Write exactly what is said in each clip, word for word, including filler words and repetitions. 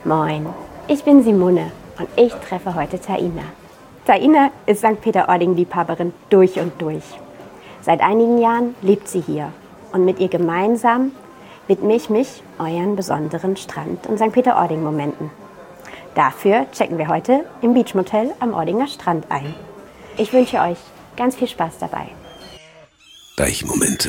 Moin, ich bin Simone und ich treffe heute Taina. Taina ist Sankt Peter-Ording-Liebhaberin durch und durch. Seit einigen Jahren lebt sie hier und mit ihr gemeinsam widme ich mich euren besonderen Strand- und Sankt Peter-Ording-Momenten. Dafür checken wir heute im Beachmotel am Ordinger Strand ein. Ich wünsche euch ganz viel Spaß dabei. Deichmomente.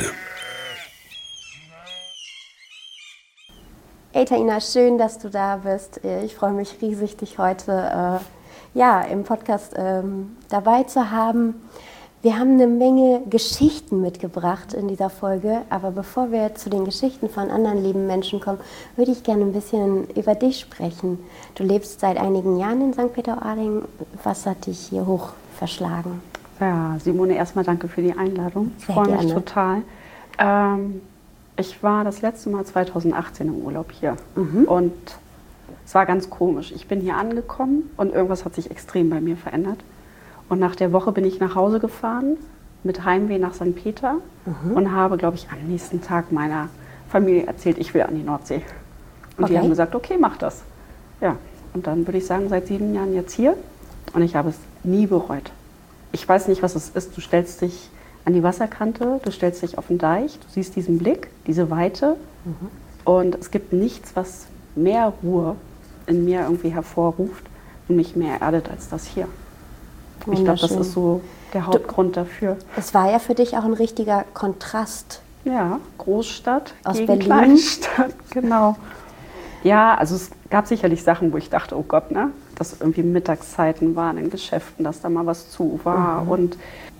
Hey Taina, schön, dass du da bist. Ich freue mich riesig, dich heute äh, ja, im Podcast ähm, dabei zu haben. Wir haben eine Menge Geschichten mitgebracht in dieser Folge, aber bevor wir zu den Geschichten von anderen lieben Menschen kommen, würde ich gerne ein bisschen über dich sprechen. Du lebst seit einigen Jahren in Sankt Peter-Ording. Was hat dich hier hoch verschlagen? Ja, Simone, erstmal danke für die Einladung. Ich Sehr freue mich gerne. total. Ähm, ich war das letzte Mal zweitausendachtzehn im Urlaub hier Mhm. und es war ganz komisch. Ich bin hier angekommen und irgendwas hat sich extrem bei mir verändert. Und nach der Woche bin ich nach Hause gefahren mit Heimweh nach Sankt Peter Mhm. und habe, glaube ich, am nächsten Tag meiner Familie erzählt, ich will an die Nordsee. Und Okay. die haben gesagt, okay, mach das. Ja, und dann würde ich sagen, seit sieben Jahren jetzt hier und ich habe es nie bereut. Ich weiß nicht, was es ist. Du stellst dich an die Wasserkante, du stellst dich auf den Deich, du siehst diesen Blick, diese Weite Mhm. und es gibt nichts, was mehr Ruhe in mir irgendwie hervorruft und mich mehr erdet als das hier. Ich glaube, das Wunderschön. ist so der Hauptgrund dafür. Es war ja für dich auch ein richtiger Kontrast. Ja, Großstadt Aus gegen Berlin? Kleinstadt, genau. Ja, also es gab sicherlich Sachen, wo ich dachte, oh Gott, ne, dass irgendwie Mittagszeiten waren in Geschäften, dass da mal was zu war. Mhm. Und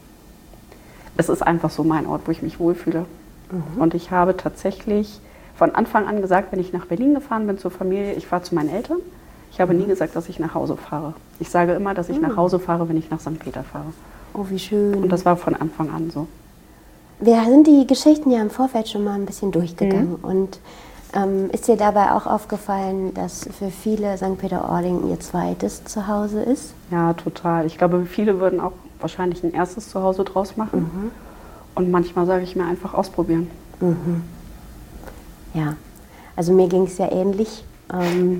es ist einfach so mein Ort, wo ich mich wohlfühle. Mhm. Und ich habe tatsächlich von Anfang an gesagt, wenn ich nach Berlin gefahren bin zur Familie, ich fahre zu meinen Eltern. Ich habe nie gesagt, dass ich nach Hause fahre. Ich sage immer, dass ich nach Hause fahre, wenn ich nach Sankt Peter fahre. Oh, wie schön. Und das war von Anfang an so. Wir sind die Geschichten ja im Vorfeld schon mal ein bisschen durchgegangen. Mhm. Und ähm, ist dir dabei auch aufgefallen, dass für viele Sankt Peter-Ording ihr zweites Zuhause ist? Ja, total. Ich glaube, viele würden auch wahrscheinlich ein erstes Zuhause draus machen. Mhm. Und manchmal sage ich mir einfach ausprobieren. Mhm. Ja, also mir ging es ja ähnlich. Ähm,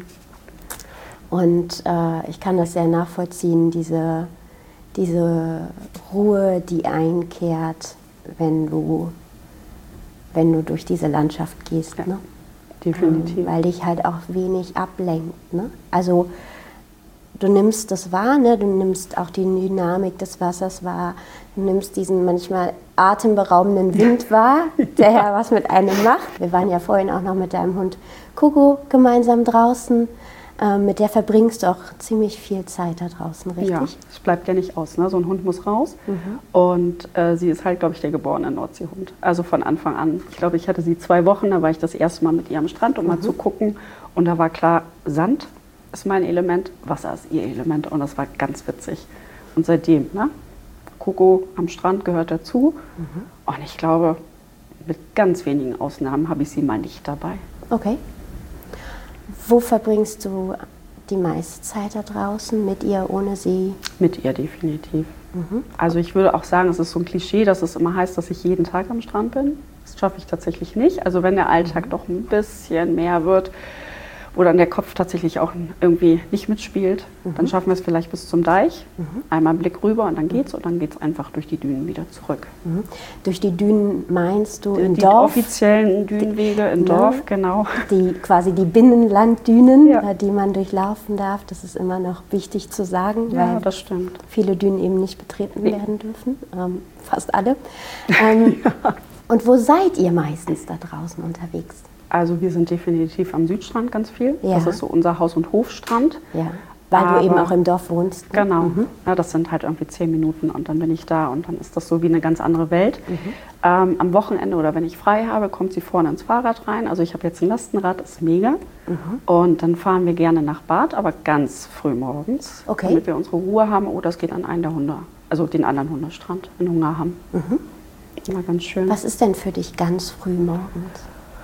und äh, ich kann das sehr nachvollziehen, diese, diese Ruhe, die einkehrt, wenn du, wenn du durch diese Landschaft gehst. Ja, Ne? definitiv. Ähm, weil dich halt auch wenig ablenkt. Ne? Also du nimmst das wahr, ne? Du nimmst auch die Dynamik des Wassers wahr, du nimmst diesen manchmal atemberaubenden Wind wahr, der ja was mit einem macht. Wir waren ja vorhin auch noch mit deinem Hund Coco gemeinsam draußen. Ähm, mit der verbringst du auch ziemlich viel Zeit da draußen, richtig? Ja, es bleibt ja nicht aus. Ne? So ein Hund muss raus. Mhm. Und äh, sie ist halt, glaube ich, der geborene Nordseehund. Also von Anfang an. Ich glaube, ich hatte sie zwei Wochen, da war ich das erste Mal mit ihr am Strand, um Mhm. mal zu gucken. Und da war klar, Sand ist mein Element, Wasser ist ihr Element. Und das war ganz witzig. Und seitdem, ne? Coco am Strand gehört dazu. Mhm. Und ich glaube, mit ganz wenigen Ausnahmen habe ich sie mal nicht dabei. Okay. Wo verbringst du die meiste Zeit da draußen? Mit ihr, ohne sie? Mit ihr definitiv. Mhm. Also ich würde auch sagen, es ist so ein Klischee, dass es immer heißt, dass ich jeden Tag am Strand bin. Das schaffe ich tatsächlich nicht. Also wenn der Alltag doch ein bisschen mehr wird, wo dann der Kopf tatsächlich auch irgendwie nicht mitspielt, Mhm. dann schaffen wir es vielleicht bis zum Deich. Mhm. Einmal einen Blick rüber und dann geht's und dann geht's einfach durch die Dünen wieder zurück. Mhm. Durch die Dünen meinst du im die Dorf? offiziellen Dünenwege im Ne? Dorf, genau. Die quasi die Binnenlanddünen, Ja. äh, die man durchlaufen darf. Das ist immer noch wichtig zu sagen, Ja, weil das stimmt. viele Dünen eben nicht betreten Nee. werden dürfen. Ähm, fast alle. Ähm, Und wo seid ihr meistens da draußen unterwegs? Also wir sind definitiv am Südstrand ganz viel. Ja. Das ist so unser Haus- und Hofstrand. Ja, weil Aber- du eben auch im Dorf wohnst. Ne? Genau, Mhm. ja, das sind halt irgendwie zehn Minuten und dann bin ich da und dann ist das so wie eine ganz andere Welt. Mhm. Ähm, am Wochenende oder wenn ich frei habe, kommt sie vorne ins Fahrrad rein. Also ich habe jetzt ein Lastenrad, ist mega. Mhm. Und dann fahren wir gerne nach Bad, aber ganz früh morgens, Okay. damit wir unsere Ruhe haben. Oder es geht an einen der Hunde, also den anderen Hundestrand in Hungerham. Mhm. Immer ganz schön. Was ist denn für dich ganz früh morgens?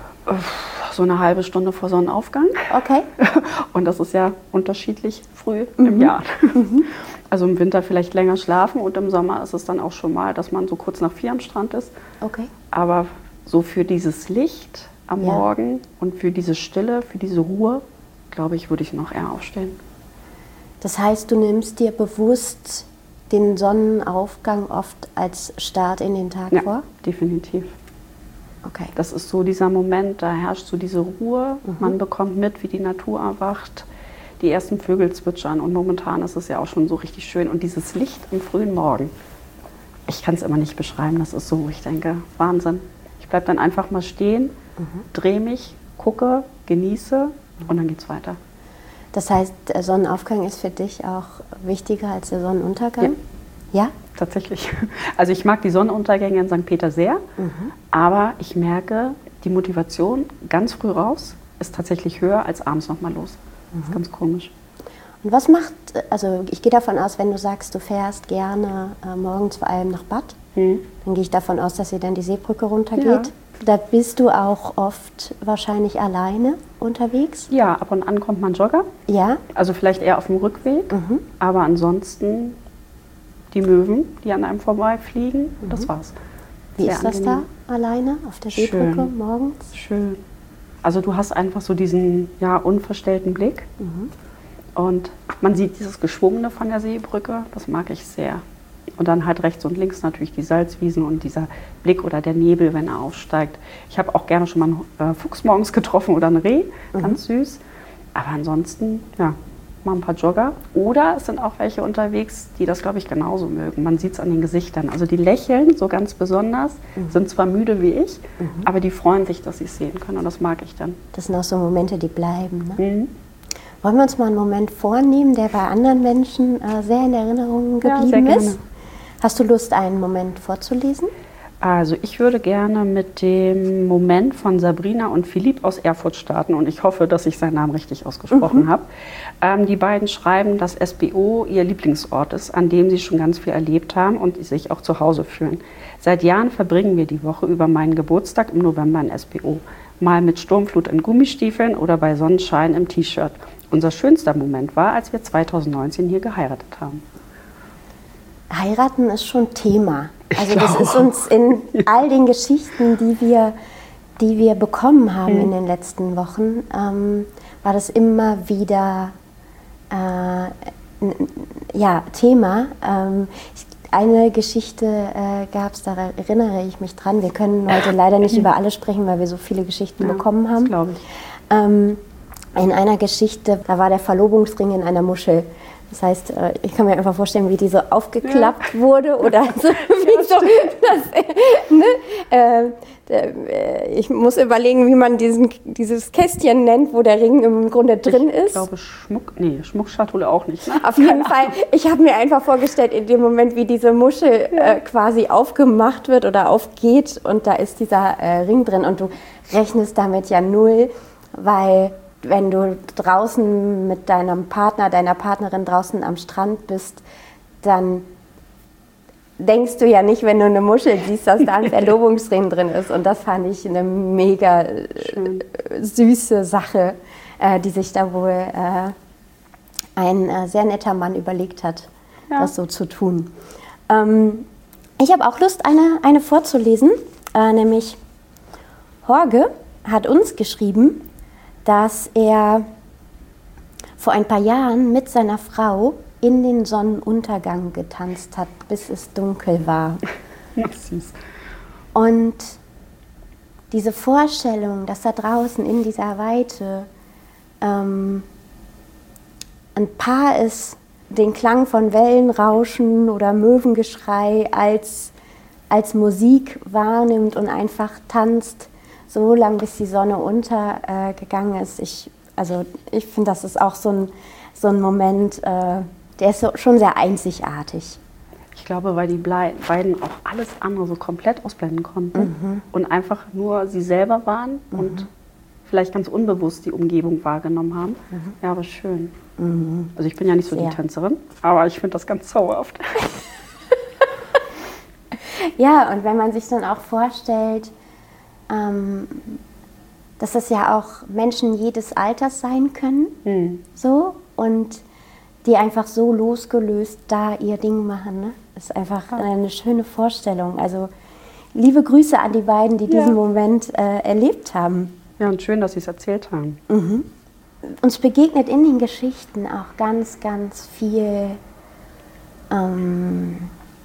So eine halbe Stunde vor Sonnenaufgang. Okay. Und das ist ja unterschiedlich früh im Jahr. Also im Winter vielleicht länger schlafen und im Sommer ist es dann auch schon mal, dass man so kurz nach vier am Strand ist. Okay. Aber so für dieses Licht am Ja. Morgen und für diese Stille, für diese Ruhe glaube ich, würde ich noch eher aufstehen. Das heißt, du nimmst dir bewusst den Sonnenaufgang oft als Start in den Tag Ja, vor? definitiv. Okay. Das ist so dieser Moment, da herrscht so diese Ruhe. Mhm. Man bekommt mit, wie die Natur erwacht, die ersten Vögel zwitschern. Und momentan ist es ja auch schon so richtig schön. Und dieses Licht am frühen Morgen, ich kann es immer nicht beschreiben, das ist so, ich denke, Wahnsinn. Ich bleibe dann einfach mal stehen, mhm. drehe mich, gucke, genieße und dann geht's weiter. Das heißt, der Sonnenaufgang ist für dich auch wichtiger als der Sonnenuntergang? Ja. Ja? Tatsächlich. Also ich mag die Sonnenuntergänge in Sankt Peter sehr, mhm. aber ich merke, die Motivation ganz früh raus ist tatsächlich höher als abends noch mal los. Mhm. Das ist ganz komisch. Und was macht, also ich gehe davon aus, wenn du sagst, du fährst gerne äh, morgens vor allem nach Bad, mhm. dann gehe ich davon aus, dass ihr dann die Seebrücke runtergeht. Ja. Da bist du auch oft wahrscheinlich alleine unterwegs? Ja, ab und an kommt man Jogger. Ja. Also vielleicht eher auf dem Rückweg, mhm. aber ansonsten die Möwen, die an einem vorbeifliegen, mhm. das war's. Wie Sehr ist das angenehm. Da alleine auf der Seebrücke Schön. Morgens? Schön. Also du hast einfach so diesen ja, unverstellten Blick mhm. und man sieht dieses Geschwungene von der Seebrücke, das mag ich sehr. Und dann halt rechts und links natürlich die Salzwiesen und dieser Blick oder der Nebel, wenn er aufsteigt. Ich habe auch gerne schon mal einen äh, Fuchs morgens getroffen oder ein Reh, mhm. ganz süß. Aber ansonsten, ja, mal ein paar Jogger. Oder es sind auch welche unterwegs, die das, glaube ich, genauso mögen. Man sieht es an den Gesichtern. Also die lächeln so ganz besonders, mhm. sind zwar müde wie ich, mhm. aber die freuen sich, dass sie es sehen können und das mag ich dann. Das sind auch so Momente, die bleiben, ne? Mhm. Wollen wir uns mal einen Moment vornehmen, der bei anderen Menschen äh, sehr in Erinnerung geblieben ja, sehr gerne. Ist? Hast du Lust, einen Moment vorzulesen? Also ich würde gerne mit dem Moment von Sabrina und Philipp aus Erfurt starten und ich hoffe, dass ich seinen Namen richtig ausgesprochen mhm. habe. Ähm, die beiden schreiben, dass S B O ihr Lieblingsort ist, an dem sie schon ganz viel erlebt haben und sich auch zu Hause fühlen. Seit Jahren verbringen wir die Woche über meinen Geburtstag im November in S B O. Mal mit Sturmflut in Gummistiefeln oder bei Sonnenschein im T-Shirt. Unser schönster Moment war, als wir zweitausendneunzehn hier geheiratet haben. Heiraten ist schon Thema. Also das ist uns in all den Geschichten, die wir, die wir bekommen haben mhm. in den letzten Wochen, ähm, war das immer wieder äh, ja, Thema. Ähm, ich, eine Geschichte äh, gab es, da erinnere ich mich dran. Wir können heute leider nicht über alle sprechen, weil wir so viele Geschichten ja, bekommen haben. Das glaube ich. Ähm, in einer Geschichte, da war der Verlobungsring in einer Muschel. Das heißt, ich kann mir einfach vorstellen, wie die so aufgeklappt ja. wurde oder so. Wie ja, so das, ne? äh, ich muss überlegen, wie man diesen, dieses Kästchen nennt, wo der Ring im Grunde drin ist. Ich glaube Schmuck, nee, Schmuckschatulle auch nicht. Ne? Auf jeden Fall, ich habe mir einfach vorgestellt, in dem Moment, wie diese Muschel ja. äh, quasi aufgemacht wird oder aufgeht und da ist dieser äh, Ring drin und du rechnest damit ja null, weil wenn du draußen mit deinem Partner, deiner Partnerin draußen am Strand bist, dann denkst du ja nicht, wenn du eine Muschel siehst, dass da ein Verlobungsring drin ist. Und das fand ich eine mega Schön. süße Sache, äh, die sich da wohl äh, ein äh, sehr netter Mann überlegt hat, ja. das so zu tun. Ähm, ich habe auch Lust, eine, eine vorzulesen, äh, nämlich Jorge hat uns geschrieben, dass er vor ein paar Jahren mit seiner Frau in den Sonnenuntergang getanzt hat, bis es dunkel war. Süß. Und diese Vorstellung, dass da draußen in dieser Weite ähm, ein Paar ist, den Klang von Wellenrauschen oder Möwengeschrei als, als Musik wahrnimmt und einfach tanzt, so lange, bis die Sonne untergegangen äh, ist. Ich, also ich finde, das ist auch so ein, so ein Moment, äh, der ist so, schon sehr einzigartig. Ich glaube, weil die beiden auch alles andere so komplett ausblenden konnten mhm. und einfach nur sie selber waren mhm. und vielleicht ganz unbewusst die Umgebung wahrgenommen haben. Mhm. Ja, aber schön. Mhm. Also ich bin ja nicht so sehr. die Tänzerin, aber ich finde das ganz zauberhaft. Ja, und wenn man sich dann auch vorstellt, ähm, dass das ja auch Menschen jedes Alters sein können, mhm. so, und die einfach so losgelöst da ihr Ding machen, ne? Das ist einfach ja. eine schöne Vorstellung. Also liebe Grüße an die beiden, die ja. diesen Moment äh, erlebt haben. Ja, und schön, dass Sie es erzählt haben. Mhm. uns begegnet in den Geschichten auch ganz, ganz viel, ähm,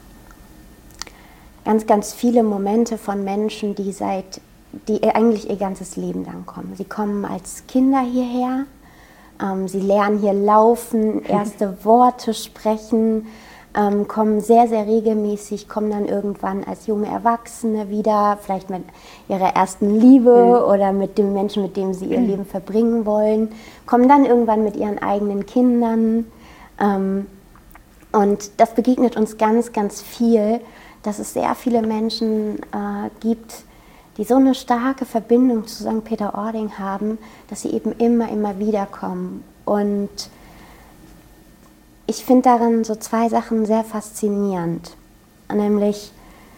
ganz, ganz viele Momente von Menschen, die seit, die eigentlich ihr ganzes Leben lang kommen. Sie kommen als Kinder hierher, ähm, sie lernen hier laufen, erste Worte sprechen, ähm, kommen sehr, sehr regelmäßig, kommen dann irgendwann als junge Erwachsene wieder, vielleicht mit ihrer ersten Liebe mhm. oder mit dem Menschen, mit dem sie ihr mhm. Leben verbringen wollen, kommen dann irgendwann mit ihren eigenen Kindern. Ähm, und das begegnet uns ganz, ganz viel, dass es sehr viele Menschen äh, gibt, die so eine starke Verbindung zu Sankt Peter-Ording haben, dass sie eben immer, immer wieder kommen. Und ich finde darin so zwei Sachen sehr faszinierend. Nämlich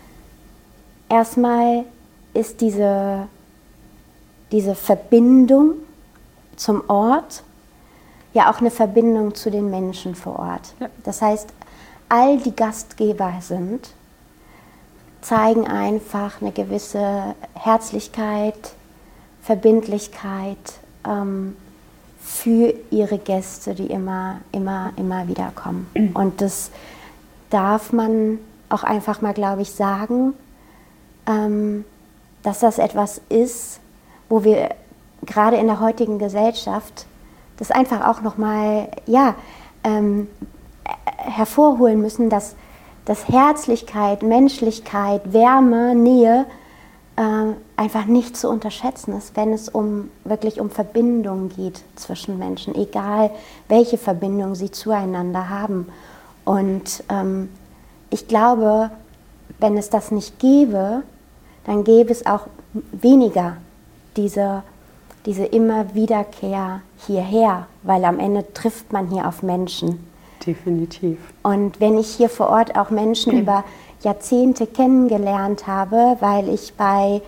erstmal ist diese, diese Verbindung zum Ort ja auch eine Verbindung zu den Menschen vor Ort. Ja. Das heißt, all die Gastgeber sind, zeigen einfach eine gewisse Herzlichkeit, Verbindlichkeit ähm, für ihre Gäste, die immer, immer, immer wieder kommen. Mhm. Und das darf man auch einfach mal, glaube ich, sagen, ähm, dass das etwas ist, wo wir gerade in der heutigen Gesellschaft das einfach auch nochmal ja, ähm, hervorholen müssen, dass dass Herzlichkeit, Menschlichkeit, Wärme, Nähe äh, einfach nicht zu unterschätzen ist, wenn es um wirklich um Verbindung geht zwischen Menschen, egal welche Verbindung sie zueinander haben. Und ähm, ich glaube, wenn es das nicht gäbe, dann gäbe es auch weniger diese, diese immer Wiederkehr hierher, weil am Ende trifft man hier auf Menschen. Definitiv. Und wenn ich hier vor Ort auch Menschen mhm. über Jahrzehnte kennengelernt habe, weil ich bei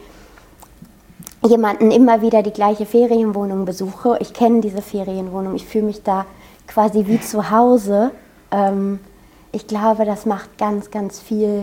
jemandem immer wieder die gleiche Ferienwohnung besuche, ich kenne diese Ferienwohnung, ich fühle mich da quasi wie zu Hause. Ähm, ich glaube, das macht ganz, ganz viel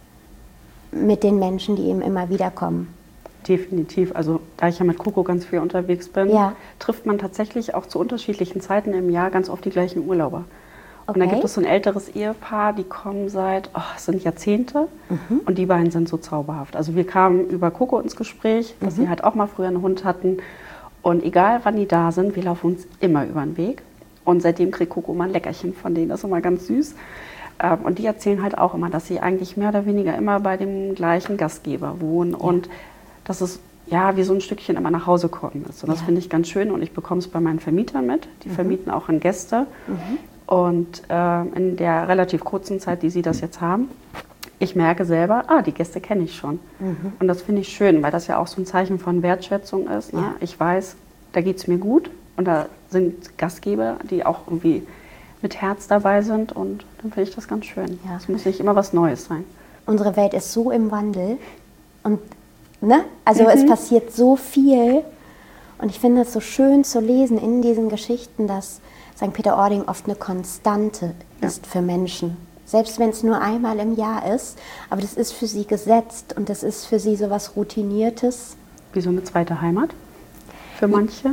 mit den Menschen, die eben immer wieder kommen. Definitiv. Also da ich ja mit Coco ganz viel unterwegs bin, ja. trifft man tatsächlich auch zu unterschiedlichen Zeiten im Jahr ganz oft die gleichen Urlauber. Okay. Und da gibt es so ein älteres Ehepaar, die kommen seit, oh, es sind Jahrzehnte mhm. und die beiden sind so zauberhaft. Also wir kamen über Coco ins Gespräch, dass mhm. sie halt auch mal früher einen Hund hatten. Und egal wann die da sind, wir laufen uns immer über den Weg. Und seitdem kriegt Coco mal ein Leckerchen von denen, das ist immer ganz süß. Und die erzählen halt auch immer, dass sie eigentlich mehr oder weniger immer bei dem gleichen Gastgeber wohnen. Ja. Und dass es ja wie so ein Stückchen immer nach Hause kommen ist. Und das ja. finde ich ganz schön und ich bekomme es bei meinen Vermietern mit. Die mhm. vermieten auch an Gäste. Mhm. Und äh, in der relativ kurzen Zeit, die sie das jetzt haben, ich merke selber, ah, die Gäste kenne ich schon. Mhm. Und das finde ich schön, weil das ja auch so ein Zeichen von Wertschätzung ist. Ne? Ja. Ich weiß, da geht es mir gut und da sind Gastgeber, die auch irgendwie mit Herz dabei sind und dann finde ich das ganz schön. Ja. Es muss nicht immer was Neues sein. Unsere Welt ist so im Wandel und ne? also mhm. es passiert so viel und ich finde es so schön zu lesen in diesen Geschichten, dass Sankt Peter-Ording oft eine Konstante ja. ist für Menschen. Selbst wenn es nur einmal im Jahr ist, aber das ist für sie gesetzt und das ist für sie so was Routiniertes. Wie so eine zweite Heimat für manche?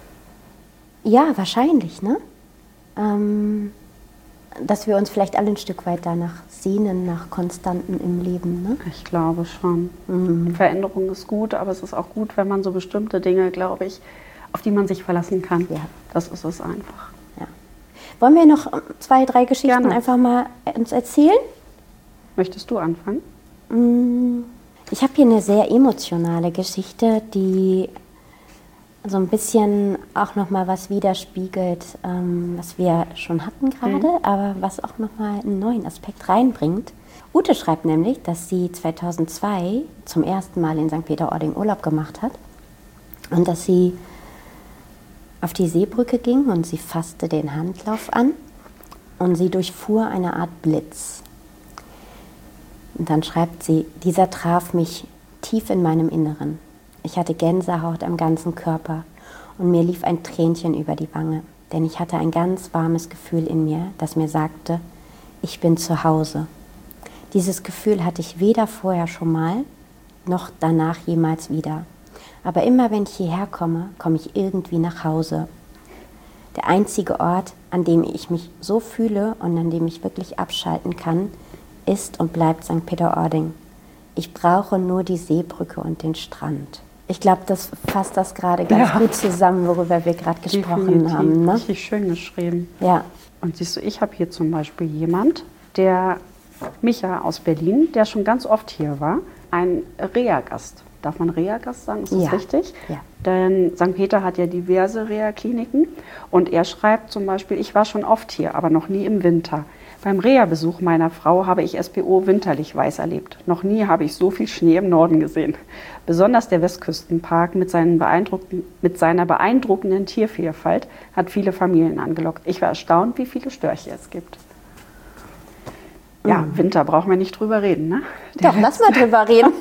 Ja, wahrscheinlich, ne? Ähm, dass wir uns vielleicht alle ein Stück weit danach sehnen, nach Konstanten im Leben, ne? Ich glaube schon. Mhm. Veränderung ist gut, aber es ist auch gut, wenn man so bestimmte Dinge, glaube ich, auf die man sich verlassen kann. Ja. Das ist es einfach. Ja. Wollen wir noch zwei, drei Geschichten Gerne. einfach mal uns erzählen? Möchtest du anfangen? Ich habe hier eine sehr emotionale Geschichte, die so ein bisschen auch noch mal was widerspiegelt, ähm, was wir schon hatten gerade, mhm. aber was auch noch mal einen neuen Aspekt reinbringt. Ute schreibt nämlich, dass sie zweitausendzwei zum ersten Mal in Sankt Peter-Ording Urlaub gemacht hat und dass sie auf die Seebrücke ging und sie fasste den Handlauf an und sie durchfuhr eine Art Blitz. Und dann schreibt sie, dieser traf mich tief in meinem Inneren. Ich hatte Gänsehaut am ganzen Körper und mir lief ein Tränchen über die Wange, denn ich hatte ein ganz warmes Gefühl in mir, das mir sagte, ich bin zu Hause. Dieses Gefühl hatte ich weder vorher schon mal, noch danach jemals wieder. Aber immer wenn ich hierher komme, komme ich irgendwie nach Hause. der einzige Ort, an dem ich mich so fühle und an dem ich wirklich abschalten kann, ist und bleibt Sankt Peter-Ording. Ich brauche nur die Seebrücke und den Strand. Ich glaube, das fasst das gerade ganz ja. gut zusammen, worüber wir gerade gesprochen Definitiv. haben. Ne? Richtig schön geschrieben. Ja. Und siehst du, ich habe hier zum Beispiel jemand, der Micha aus Berlin, der schon ganz oft hier war, ein Reha-Gast. Darf man Reha-Gast sagen? Ist das ja. richtig? Ja. Denn Sankt Peter hat ja diverse Reha-Kliniken. Und er schreibt zum Beispiel, ich war schon oft hier, aber noch nie im Winter. Beim Reha-Besuch meiner Frau habe ich S P O winterlich weiß erlebt. Noch nie habe ich so viel Schnee im Norden gesehen. Besonders der Westküstenpark mit, seinen beeindruckten, mit seiner beeindruckenden Tiervielfalt hat viele Familien angelockt. Ich war erstaunt, wie viele Störche es gibt. Ja, mhm. Winter brauchen wir nicht drüber reden, ne? Der Doch, lass mal drüber reden.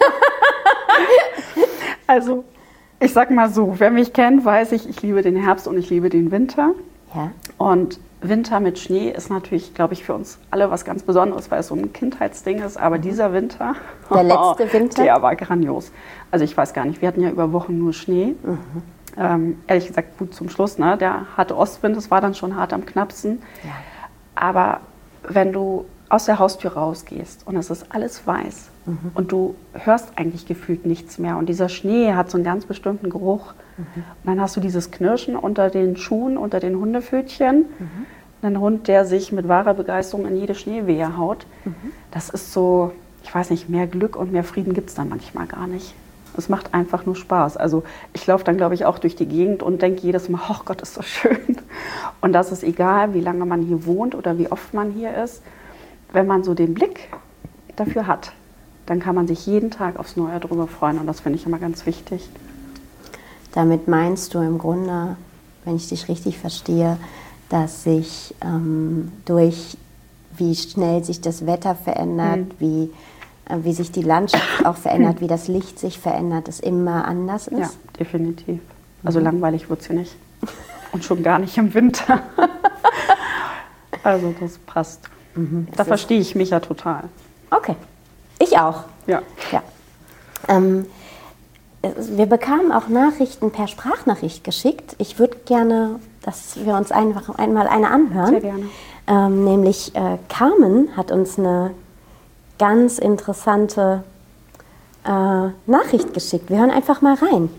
Also, ich sag mal so, wer mich kennt, weiß ich, ich liebe den Herbst und ich liebe den Winter. Ja. Und Winter mit Schnee ist natürlich, glaube ich, für uns alle was ganz Besonderes, weil es so ein Kindheitsding ist. Aber mhm. dieser Winter, der letzte Winter, der war grandios. Also ich weiß gar nicht, wir hatten ja über Wochen nur Schnee. Mhm. Ähm, ehrlich gesagt, gut zum Schluss, ne? Der harte Ostwind, das war dann schon hart am knappsten. Ja. Aber wenn du aus der Haustür rausgehst und es ist alles weiß mhm. und du hörst eigentlich gefühlt nichts mehr und dieser Schnee hat so einen ganz bestimmten Geruch. Mhm. Und dann hast du dieses Knirschen unter den Schuhen, unter den Hundepfötchen, mhm. einen Hund, der sich mit wahrer Begeisterung in jede Schneewehe haut. Mhm. Das ist so, ich weiß nicht, mehr Glück und mehr Frieden gibt es dann manchmal gar nicht. Es macht einfach nur Spaß. Also ich laufe dann, glaube ich, auch durch die Gegend und denke jedes Mal, oh Gott, ist so schön. Und das ist egal, wie lange man hier wohnt oder wie oft man hier ist. Wenn man so den Blick dafür hat, dann kann man sich jeden Tag aufs Neue darüber freuen. Und das finde ich immer ganz wichtig. Damit meinst du im Grunde, wenn ich dich richtig verstehe, dass sich ähm, durch wie schnell sich das Wetter verändert, mhm. wie, äh, wie sich die Landschaft auch verändert, wie das Licht sich verändert, es immer anders ist? Ja, definitiv. Also mhm. langweilig wird es hier nicht. Und schon gar nicht im Winter. Also das passt. Mhm. Da verstehe ich mich ja total. Okay, ich auch. Ja. ja. Ähm, wir bekamen auch Nachrichten per Sprachnachricht geschickt. Ich würde gerne, dass wir uns einfach einmal eine anhören. Sehr gerne. Ähm, nämlich äh, Carmen hat uns eine ganz interessante äh, Nachricht geschickt. Wir hören einfach mal rein.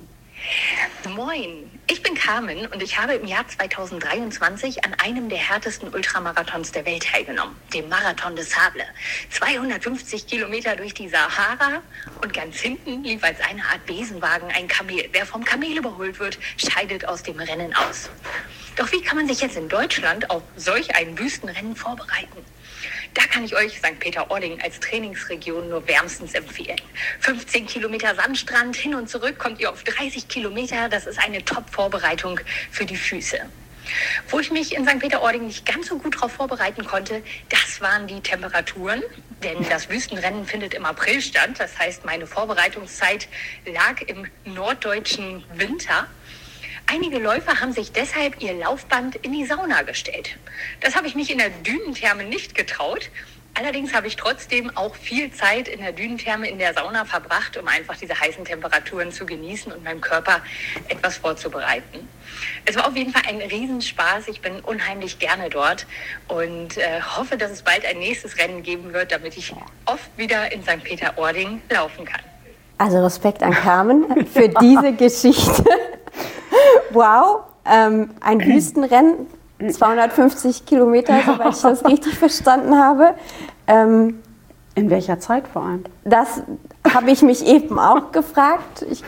Moin. Ich bin Carmen und ich habe im Jahr zweitausenddreiundzwanzig an einem der härtesten Ultramarathons der Welt teilgenommen, dem Marathon des Sables. zweihundertfünfzig Kilometer durch die Sahara und ganz hinten lief als eine Art Besenwagen ein Kamel. Wer vom Kamel überholt wird, scheidet aus dem Rennen aus. Doch wie kann man sich jetzt in Deutschland auf solch ein Wüstenrennen vorbereiten? Da kann ich euch Sankt Peter-Ording als Trainingsregion nur wärmstens empfehlen. fünfzehn Kilometer Sandstrand, hin und zurück kommt ihr auf dreißig Kilometer. Das ist eine Top-Vorbereitung für die Füße. Wo ich mich in Sankt Peter-Ording nicht ganz so gut darauf vorbereiten konnte, das waren die Temperaturen. Denn das Wüstenrennen findet im April statt. Das heißt, meine Vorbereitungszeit lag im norddeutschen Winter. Einige Läufer haben sich deshalb ihr Laufband in die Sauna gestellt. Das habe ich mich in der Dünentherme nicht getraut. Allerdings habe ich trotzdem auch viel Zeit in der Dünentherme in der Sauna verbracht, um einfach diese heißen Temperaturen zu genießen und meinem Körper etwas vorzubereiten. Es war auf jeden Fall ein Riesenspaß. Ich bin unheimlich gerne dort und äh, hoffe, dass es bald ein nächstes Rennen geben wird, damit ich oft wieder in Sankt Peter-Ording laufen kann. Also Respekt an Carmen für diese Geschichte. Wow, ähm, ein Wüstenrennen, zweihundertfünfzig Kilometer, soweit ich das richtig verstanden habe. Ähm, In welcher Zeit vor allem? Das habe ich mich eben auch gefragt. Ich,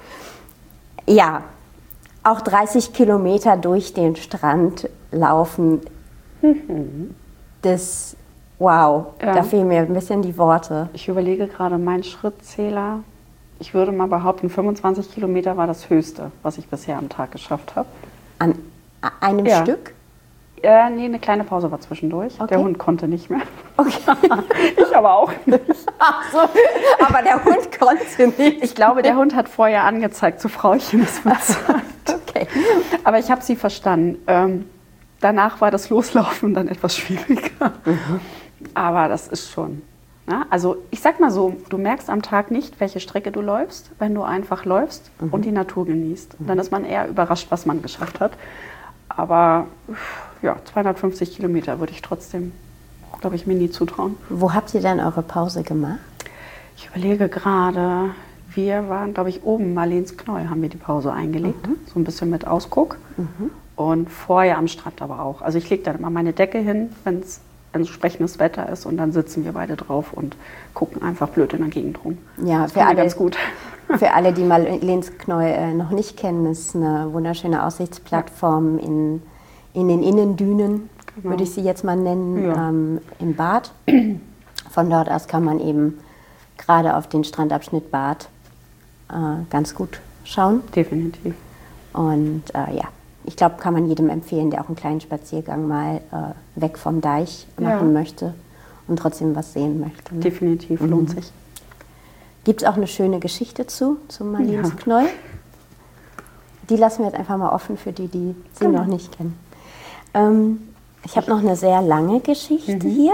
ja, auch dreißig Kilometer durch den Strand laufen, mhm. das, wow, ja. Da fehlen mir ein bisschen die Worte. Ich überlege gerade, mein Schrittzähler, ich würde mal behaupten, fünfundzwanzig Kilometer war das Höchste, was ich bisher am Tag geschafft habe. An einem ja. Stück? Ja, nee, eine kleine Pause war zwischendurch. Okay. Der Hund konnte nicht mehr. Okay. Ich aber auch nicht. Ach so, aber der Hund konnte nicht. Ich glaube, der Hund hat vorher angezeigt, zu Frauchen, es wird Zeit. Okay. Aber ich habe sie verstanden. Ähm, danach war das Loslaufen dann etwas schwieriger. Mhm. Aber das ist schon... Ja, also ich sag mal so, du merkst am Tag nicht, welche Strecke du läufst, wenn du einfach läufst mhm. und die Natur genießt. Mhm. Dann ist man eher überrascht, was man geschafft hat. Aber ja, zweihundertfünfzig Kilometer würde ich trotzdem, glaube ich, mir nie zutrauen. Wo habt ihr denn eure Pause gemacht? Ich überlege gerade, wir waren, glaube ich, oben Marlensknäuel, haben wir die Pause eingelegt. Mhm. So ein bisschen mit Ausguck. Mhm. Und vorher am Strand aber auch. Also ich lege dann immer meine Decke hin, wenn es entsprechendes Wetter ist. Und dann sitzen wir beide drauf und gucken einfach blöd in der Gegend rum. Ja, das für alle, ganz gut. Für alle, die Marlensknäuel äh, noch nicht kennen, ist eine wunderschöne Aussichtsplattform ja. in, in den Innendünen, genau. würde ich sie jetzt mal nennen, ja. ähm, im Bad. Von dort aus kann man eben gerade auf den Strandabschnitt Bad äh, ganz gut schauen. Definitiv. Und äh, ja, ich glaube, kann man jedem empfehlen, der auch einen kleinen Spaziergang mal äh, weg vom Deich machen ja. möchte und trotzdem was sehen möchte. Ne? Definitiv, mhm. lohnt sich. Gibt es auch eine schöne Geschichte zu, zu Marlensknäuel? Ja. Die lassen wir jetzt einfach mal offen für die, die sie genau. noch nicht kennen. Ähm, ich habe noch eine sehr lange Geschichte mhm. hier.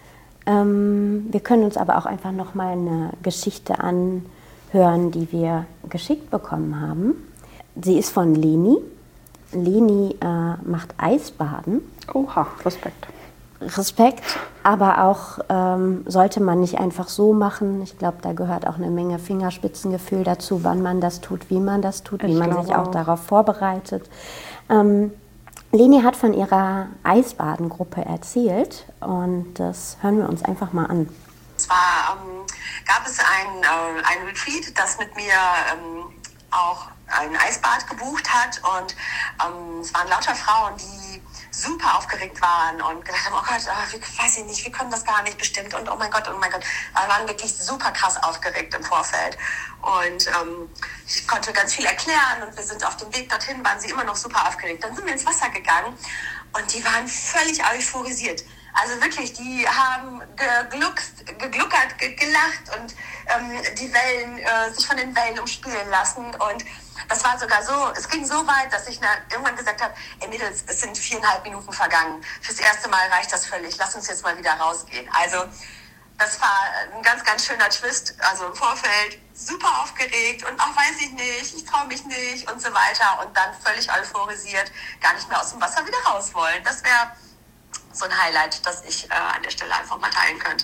Ähm, wir können uns aber auch einfach noch mal eine Geschichte anhören, die wir geschickt bekommen haben. Sie ist von Leni. Leni äh, macht Eisbaden. Oha, Respekt. Respekt, aber auch ähm, sollte man nicht einfach so machen. Ich glaube, da gehört auch eine Menge Fingerspitzengefühl dazu, wann man das tut, wie man das tut, wie ich man sich auch, auch darauf vorbereitet. Ähm, Leni hat von ihrer Eisbadengruppe erzählt und das hören wir uns einfach mal an. Und zwar ähm, gab es ein, äh, ein Retreat, das mit mir ähm, auch ein Eisbad gebucht hat und ähm, es waren lauter Frauen, die super aufgeregt waren und gedacht haben, oh Gott, oh, wir, weiß ich nicht, wir können das gar nicht bestimmt und oh mein Gott, oh mein Gott, wir waren wirklich super krass aufgeregt im Vorfeld und ähm, ich konnte ganz viel erklären und wir sind auf dem Weg dorthin, waren sie immer noch super aufgeregt. Dann sind wir ins Wasser gegangen und die waren völlig euphorisiert. Also wirklich, die haben gegluckst, gegluckert, ge gelacht und ähm, die Wellen, äh, sich von den Wellen umspülen lassen. Und das war sogar so, es ging so weit, dass ich irgendwann gesagt habe, ey Mädels, es sind viereinhalb Minuten vergangen. Fürs erste Mal reicht das völlig, lass uns jetzt mal wieder rausgehen. Also das war ein ganz, ganz schöner Twist. Also im Vorfeld super aufgeregt und auch weiß ich nicht, ich traue mich nicht und so weiter. Und dann völlig euphorisiert, gar nicht mehr aus dem Wasser wieder raus wollen. Das wäre so ein Highlight, das ich äh, an der Stelle einfach mal teilen könnte.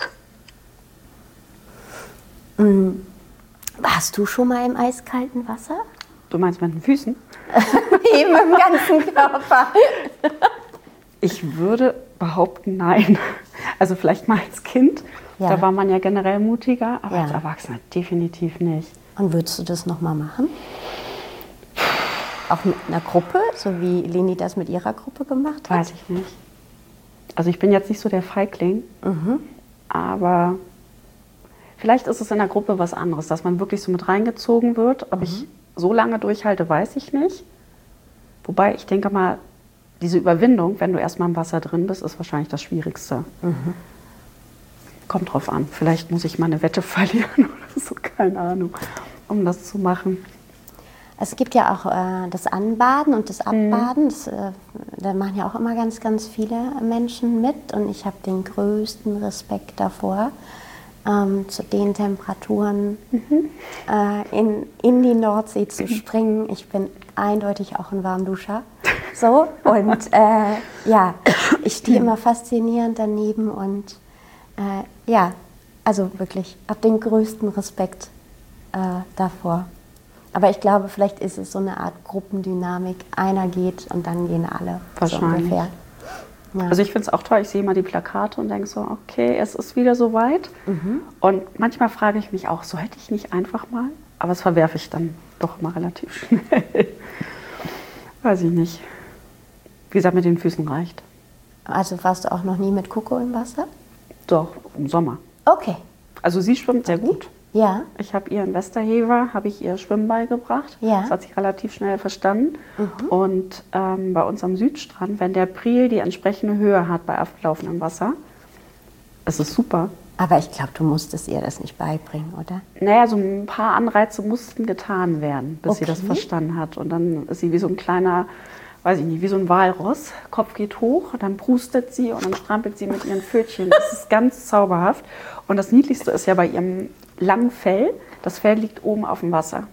Mhm. Warst du schon mal im eiskalten Wasser? Du meinst mit den Füßen? Eben im ganzen Körper. Ich würde behaupten, nein. Also vielleicht mal als Kind, ja. Da war man ja generell mutiger, aber ja. als Erwachsener definitiv nicht. Und würdest du das nochmal machen? Auch mit einer Gruppe, so wie Leni das mit ihrer Gruppe gemacht hat? Weiß ich nicht. Also ich bin jetzt nicht so der Feigling, mhm. aber vielleicht ist es in der Gruppe was anderes, dass man wirklich so mit reingezogen wird. Ob mhm. ich so lange durchhalte, weiß ich nicht. Wobei ich denke mal, diese Überwindung, wenn du erstmal im Wasser drin bist, ist wahrscheinlich das Schwierigste. Mhm. Kommt drauf an. Vielleicht muss ich mal eine Wette verlieren oder so, keine Ahnung, um das zu machen. Es gibt ja auch äh, das Anbaden und das Abbaden. Das, äh, da machen ja auch immer ganz, ganz viele Menschen mit. Und ich habe den größten Respekt davor, ähm, zu den Temperaturen mhm. äh, in, in die Nordsee zu springen. Ich bin eindeutig auch ein Warmduscher. So. Und äh, ja, ich stehe immer faszinierend daneben. Und äh, ja, also wirklich, habe den größten Respekt äh, davor. Aber ich glaube, vielleicht ist es so eine Art Gruppendynamik. Einer geht und dann gehen alle. Wahrscheinlich. So ungefähr. Ja. Also ich finde es auch toll, ich sehe immer die Plakate und denke so, okay, es ist wieder soweit. Mhm. Und manchmal frage ich mich auch, so hätte ich nicht einfach mal? Aber das verwerfe ich dann doch immer relativ schnell. Weiß ich nicht. Wie gesagt, mit den Füßen reicht. Also warst du auch noch nie mit Coco im Wasser? Doch, im Sommer. Okay. Also sie schwimmt sehr gut. Ja. Ich habe ihr in Westerhever, habe ich ihr Schwimmen beigebracht. Ja. Das hat sie relativ schnell verstanden. Mhm. Und ähm, bei uns am Südstrand, wenn der Priel die entsprechende Höhe hat bei ablaufendem Wasser, ist es super. Aber ich glaube, du musstest ihr das nicht beibringen, oder? Naja, so ein paar Anreize mussten getan werden, bis Okay. sie das verstanden hat. Und dann ist sie wie so ein kleiner, weiß ich nicht, wie so ein Walross. Kopf geht hoch, dann prustet sie und dann strampelt sie mit ihren Pfötchen. Das ist ganz zauberhaft. Und das Niedlichste ist ja bei ihrem langen Fell, das Fell liegt oben auf dem Wasser.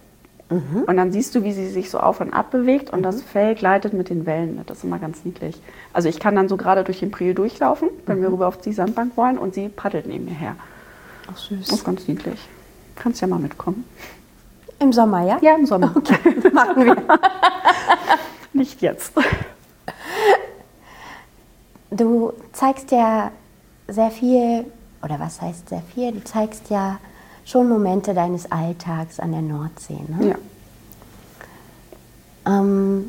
Mhm. Und dann siehst du, wie sie sich so auf und ab bewegt und mhm. das Fell gleitet mit den Wellen mit. Das ist immer ganz niedlich. Also ich kann dann so gerade durch den Priel durchlaufen, wenn mhm. wir rüber auf die Sandbank wollen und sie paddelt neben mir her. Ach süß. Das ist ganz niedlich. Kannst ja mal mitkommen. Im Sommer, ja? Ja, im Sommer. Okay, machen wir. Nicht jetzt. Du zeigst ja sehr viel, oder was heißt sehr viel? Du zeigst ja schon Momente deines Alltags an der Nordsee, ne? Ja. Ähm,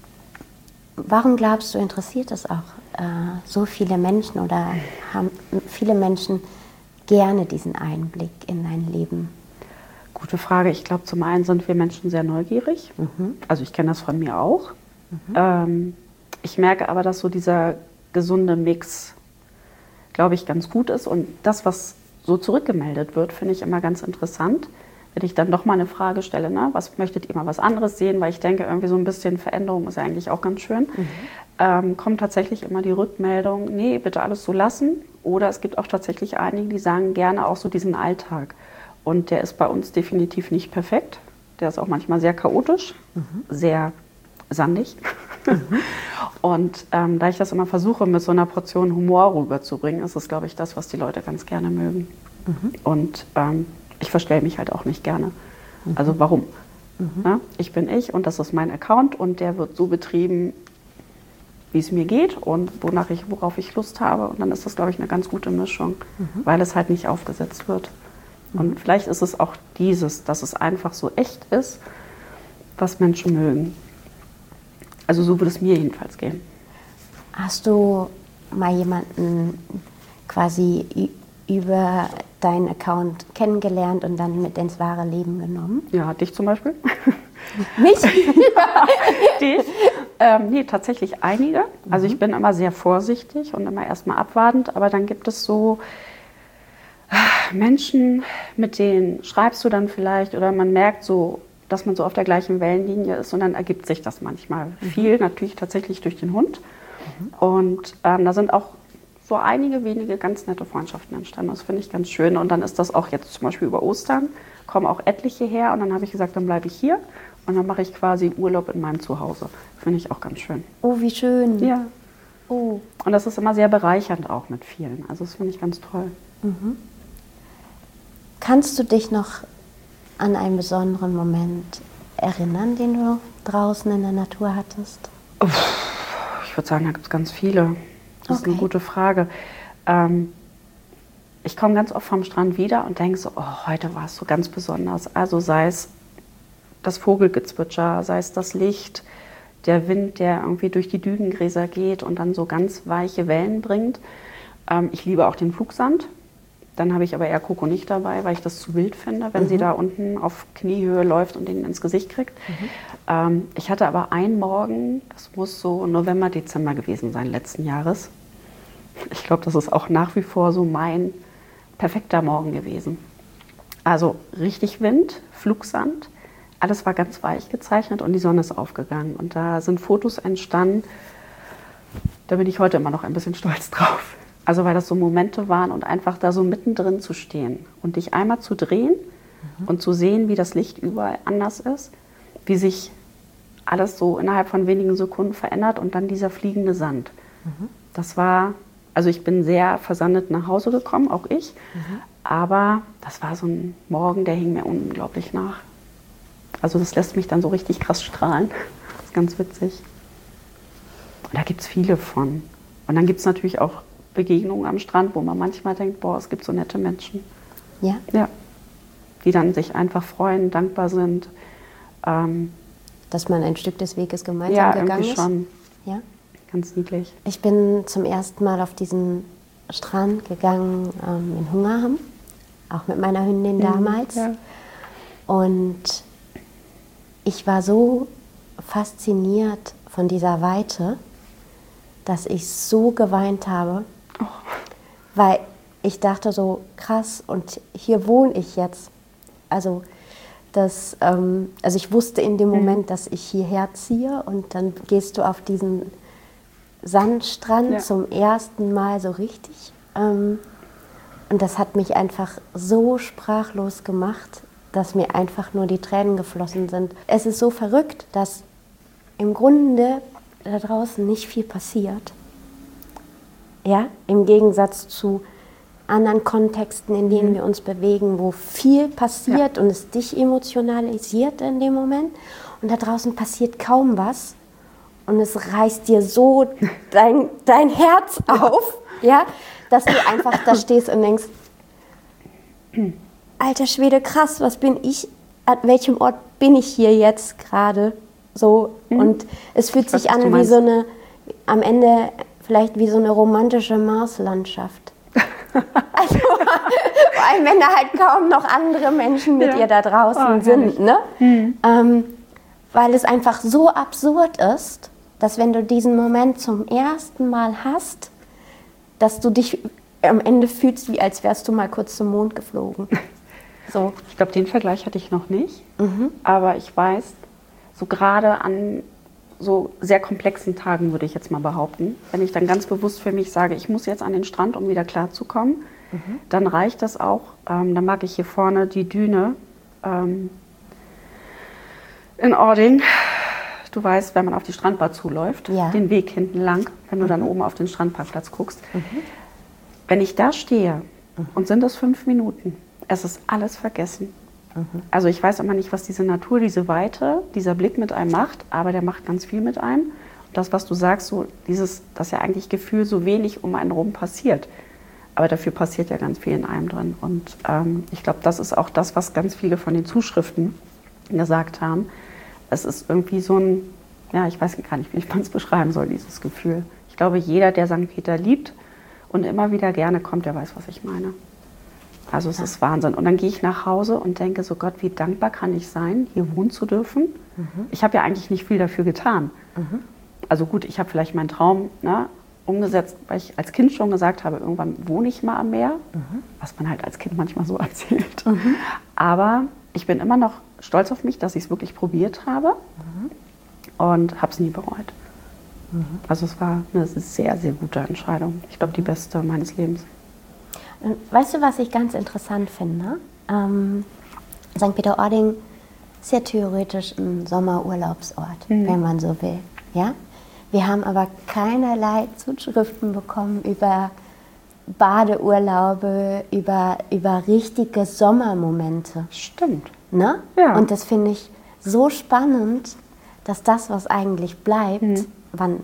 warum glaubst du, interessiert es auch äh, so viele Menschen oder haben viele Menschen gerne diesen Einblick in dein Leben? Gute Frage. Ich glaube, zum einen sind wir Menschen sehr neugierig. Mhm. Also ich kenne das von mir auch. Mhm. Ähm, ich merke aber, dass so dieser gesunde Mix, glaube ich, ganz gut ist. Und das, was so zurückgemeldet wird, finde ich immer ganz interessant. Wenn ich dann doch mal eine Frage stelle, ne, was möchtet ihr mal was anderes sehen? Weil ich denke, irgendwie so ein bisschen Veränderung ist ja eigentlich auch ganz schön. Mhm. Ähm, kommt tatsächlich immer die Rückmeldung, nee, bitte alles so lassen. Oder es gibt auch tatsächlich einige, die sagen gerne auch so diesen Alltag. Und der ist bei uns definitiv nicht perfekt. Der ist auch manchmal sehr chaotisch, mhm. sehr sandig. Mhm. Und ähm, da ich das immer versuche, mit so einer Portion Humor rüberzubringen, ist es, glaube ich, das, was die Leute ganz gerne mögen. Mhm. Und ähm, ich verstelle mich halt auch nicht gerne. Mhm. Also warum? Mhm. Ja, ich bin ich und das ist mein Account und der wird so betrieben, wie es mir geht und wonach ich, worauf ich Lust habe. Und dann ist das, glaube ich, eine ganz gute Mischung, mhm. weil es halt nicht aufgesetzt wird. Mhm. Und vielleicht ist es auch dieses, dass es einfach so echt ist, was Menschen mögen. Also so würde es mir jedenfalls gehen. Hast du mal jemanden quasi über deinen Account kennengelernt und dann mit ins wahre Leben genommen? Ja, dich zum Beispiel. Mich? Dich? Ähm, nee, tatsächlich einige. Also ich bin immer sehr vorsichtig und immer erstmal abwartend, aber dann gibt es so Menschen, mit denen schreibst du dann vielleicht oder man merkt so, dass man so auf der gleichen Wellenlinie ist und dann ergibt sich das manchmal. Mhm. Viel natürlich tatsächlich durch den Hund. Mhm. Und ähm, da sind auch so einige wenige ganz nette Freundschaften entstanden. Das finde ich ganz schön. Und dann ist das auch jetzt zum Beispiel über Ostern, kommen auch etliche her und dann habe ich gesagt, dann bleibe ich hier und dann mache ich quasi Urlaub in meinem Zuhause. Finde ich auch ganz schön. Oh, wie schön. Ja. Oh. Und das ist immer sehr bereichernd auch mit vielen. Also das finde ich ganz toll. Mhm. Kannst du dich noch an einen besonderen Moment erinnern, den du draußen in der Natur hattest? Ich würde sagen, da gibt es ganz viele. Das okay. ist eine gute Frage. Ähm, ich komme ganz oft vom Strand wieder und denke so, oh, heute war es so ganz besonders. Also sei es das Vogelgezwitscher, sei es das Licht, der Wind, der irgendwie durch die Dünengräser geht und dann so ganz weiche Wellen bringt. Ähm, ich liebe auch den Flugsand. Dann habe ich aber eher Coco nicht dabei, weil ich das zu wild finde, wenn mhm. sie da unten auf Kniehöhe läuft und den ins Gesicht kriegt. Mhm. Ähm, ich hatte aber einen Morgen, das muss so November, Dezember gewesen sein, letzten Jahres. Ich glaube, das ist auch nach wie vor so mein perfekter Morgen gewesen. Also richtig Wind, Flugsand, alles war ganz weich gezeichnet und die Sonne ist aufgegangen. Und da sind Fotos entstanden, da bin ich heute immer noch ein bisschen stolz drauf. Also weil das so Momente waren und einfach da so mittendrin zu stehen und dich einmal zu drehen mhm. und zu sehen, wie das Licht überall anders ist, wie sich alles so innerhalb von wenigen Sekunden verändert und dann dieser fliegende Sand. Mhm. Das war, also ich bin sehr versandet nach Hause gekommen, auch ich, mhm. aber das war so ein Morgen, der hing mir unglaublich nach. Also das lässt mich dann so richtig krass strahlen. Das ist ganz witzig. Und da gibt es viele von. Und dann gibt es natürlich auch Begegnungen am Strand, wo man manchmal denkt, boah, es gibt so nette Menschen. Ja? Ja. Die dann sich einfach freuen, dankbar sind. Ähm, Dass man ein Stück des Weges gemeinsam ja, gegangen ist. Ja, irgendwie schon. Ja? Ganz niedlich. Ich bin zum ersten Mal auf diesen Strand gegangen ähm, in Hungerham, auch mit meiner Hündin damals. Ja. Und ich war so fasziniert von dieser Weite, dass ich so geweint habe, oh. weil ich dachte so, krass, und hier wohne ich jetzt. Also, das, ähm, also ich wusste in dem Moment, mhm. dass ich hierher ziehe und dann gehst du auf diesen Sandstrand ja. zum ersten Mal so richtig. Ähm, und das hat mich einfach so sprachlos gemacht, dass mir einfach nur die Tränen geflossen sind. Es ist so verrückt, dass im Grunde da draußen nicht viel passiert. Ja, im Gegensatz zu anderen Kontexten, in denen wir uns bewegen, wo viel passiert ja. und es dich emotionalisiert in dem Moment. Und da draußen passiert kaum was. Und es reißt dir so dein, dein Herz auf, ja, dass du einfach da stehst und denkst, alter Schwede, krass, was bin ich, an welchem Ort bin ich hier jetzt gerade so? Mhm. Und es fühlt sich an wie so eine, am Ende vielleicht wie so eine romantische Marslandschaft. Also, vor allem, wenn da halt kaum noch andere Menschen mit ja. ihr da draußen oh, sind, ne? Mhm. Ähm, weil es einfach so absurd ist, dass wenn du diesen Moment zum ersten Mal hast, dass du dich am Ende fühlst, wie als wärst du mal kurz zum Mond geflogen. So. Ich glaube, den Vergleich hatte ich noch nicht, mhm. aber ich weiß, so gerade an so sehr komplexen Tagen, würde ich jetzt mal behaupten, wenn ich dann ganz bewusst für mich sage, ich muss jetzt an den Strand, um wieder klarzukommen, mhm. dann reicht das auch. Ähm, dann mag ich hier vorne die Düne ähm, in Ording. Du weißt, wenn man auf die Strandbar zuläuft, ja. den Weg hinten lang, wenn du mhm. dann oben auf den Strandparkplatz guckst. Mhm. Wenn ich da stehe mhm. und sind das fünf Minuten, es ist alles vergessen. Mhm. Also ich weiß immer nicht, was diese Natur, diese Weite, dieser Blick mit einem macht, aber der macht ganz viel mit einem. Und das, was du sagst, so dieses, dass ja eigentlich Gefühl so wenig um einen rum passiert. Aber dafür passiert ja ganz viel in einem drin. Und ähm, ich glaube, das ist auch das, was ganz viele von den Zuschriften gesagt haben. Es ist irgendwie so ein, ja, ich weiß gar nicht, wie ich es beschreiben soll, dieses Gefühl. Ich glaube, jeder, der Sankt Peter liebt und immer wieder gerne kommt, der weiß, was ich meine. Also es ja. ist Wahnsinn. Und dann gehe ich nach Hause und denke so, Gott, wie dankbar kann ich sein, hier wohnen zu dürfen. Mhm. Ich habe ja eigentlich nicht viel dafür getan. Mhm. Also gut, ich habe vielleicht meinen Traum ne, umgesetzt, weil ich als Kind schon gesagt habe, irgendwann wohne ich mal am Meer, mhm. was man halt als Kind manchmal so erzählt. Mhm. Aber ich bin immer noch stolz auf mich, dass ich es wirklich probiert habe mhm. und habe es nie bereut. Mhm. Also es war eine sehr, sehr gute Entscheidung. Ich glaube, die beste meines Lebens. Weißt du, was ich ganz interessant finde? Ähm, Sankt Peter-Ording ist ja theoretisch ein Sommerurlaubsort, mhm. wenn man so will. Ja? Wir haben aber keinerlei Zuschriften bekommen über Badeurlaube, über, über richtige Sommermomente. Stimmt. Ne? Ja. Und das finde ich so spannend, dass das, was eigentlich bleibt, mhm. wann,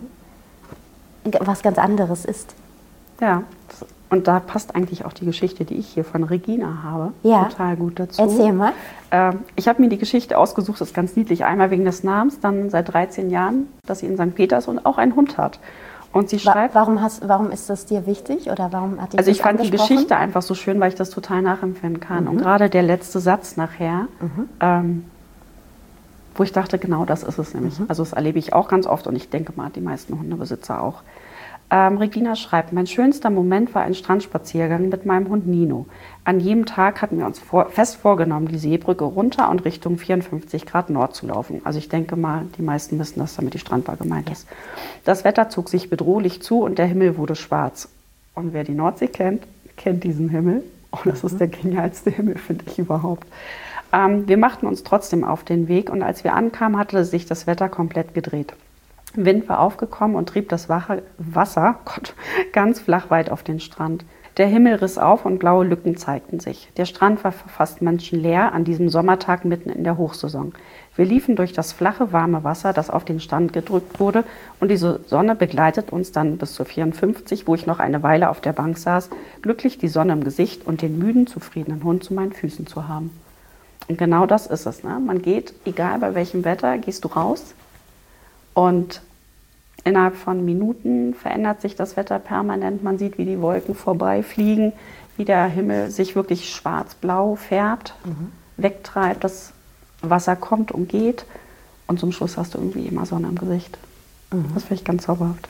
was ganz anderes ist. Ja, und da passt eigentlich auch die Geschichte, die ich hier von Regina habe, ja. total gut dazu. Erzähl mal. Ähm, ich habe mir die Geschichte ausgesucht, das ist ganz niedlich. Einmal wegen des Namens, dann seit dreizehn Jahren, dass sie in Sankt Peter ist und auch einen Hund hat. Und sie schreibt, warum, hast, warum ist das dir wichtig? Oder warum hat die also ich fand die Geschichte einfach so schön, weil ich das total nachempfinden kann. Mhm. Und gerade der letzte Satz nachher, mhm. ähm, wo ich dachte, genau das ist es nämlich. Mhm. Also das erlebe ich auch ganz oft und ich denke mal, die meisten Hundebesitzer auch. Ähm, Regina schreibt, mein schönster Moment war ein Strandspaziergang mit meinem Hund Nino. An jedem Tag hatten wir uns vor, fest vorgenommen, die Seebrücke runter und Richtung vierundfünfzig Grad Nord zu laufen. Also ich denke mal, die meisten wissen, dass damit die Strandbar gemeint ist. Das Wetter zog sich bedrohlich zu und der Himmel wurde schwarz. Und wer die Nordsee kennt, kennt diesen Himmel. Oh, das ist der genialste Himmel, finde ich überhaupt. Ähm, wir machten uns trotzdem auf den Weg und als wir ankamen, hatte sich das Wetter komplett gedreht. Wind war aufgekommen und trieb das Wasser Gott, ganz flach weit auf den Strand. Der Himmel riss auf und blaue Lücken zeigten sich. Der Strand war fast menschenleer an diesem Sommertag mitten in der Hochsaison. Wir liefen durch das flache, warme Wasser, das auf den Strand gedrückt wurde, und diese Sonne begleitet uns dann bis zur vierundfünfzig, wo ich noch eine Weile auf der Bank saß, glücklich die Sonne im Gesicht und den müden, zufriedenen Hund zu meinen Füßen zu haben. Und genau das ist es. Ne? Man geht, egal bei welchem Wetter, gehst du raus. Und innerhalb von Minuten verändert sich das Wetter permanent. Man sieht, wie die Wolken vorbeifliegen, wie der Himmel sich wirklich schwarz-blau färbt, mhm. wegtreibt, das Wasser kommt und geht. Und zum Schluss hast du irgendwie immer Sonne im Gesicht. Mhm. Das finde ich ganz zauberhaft.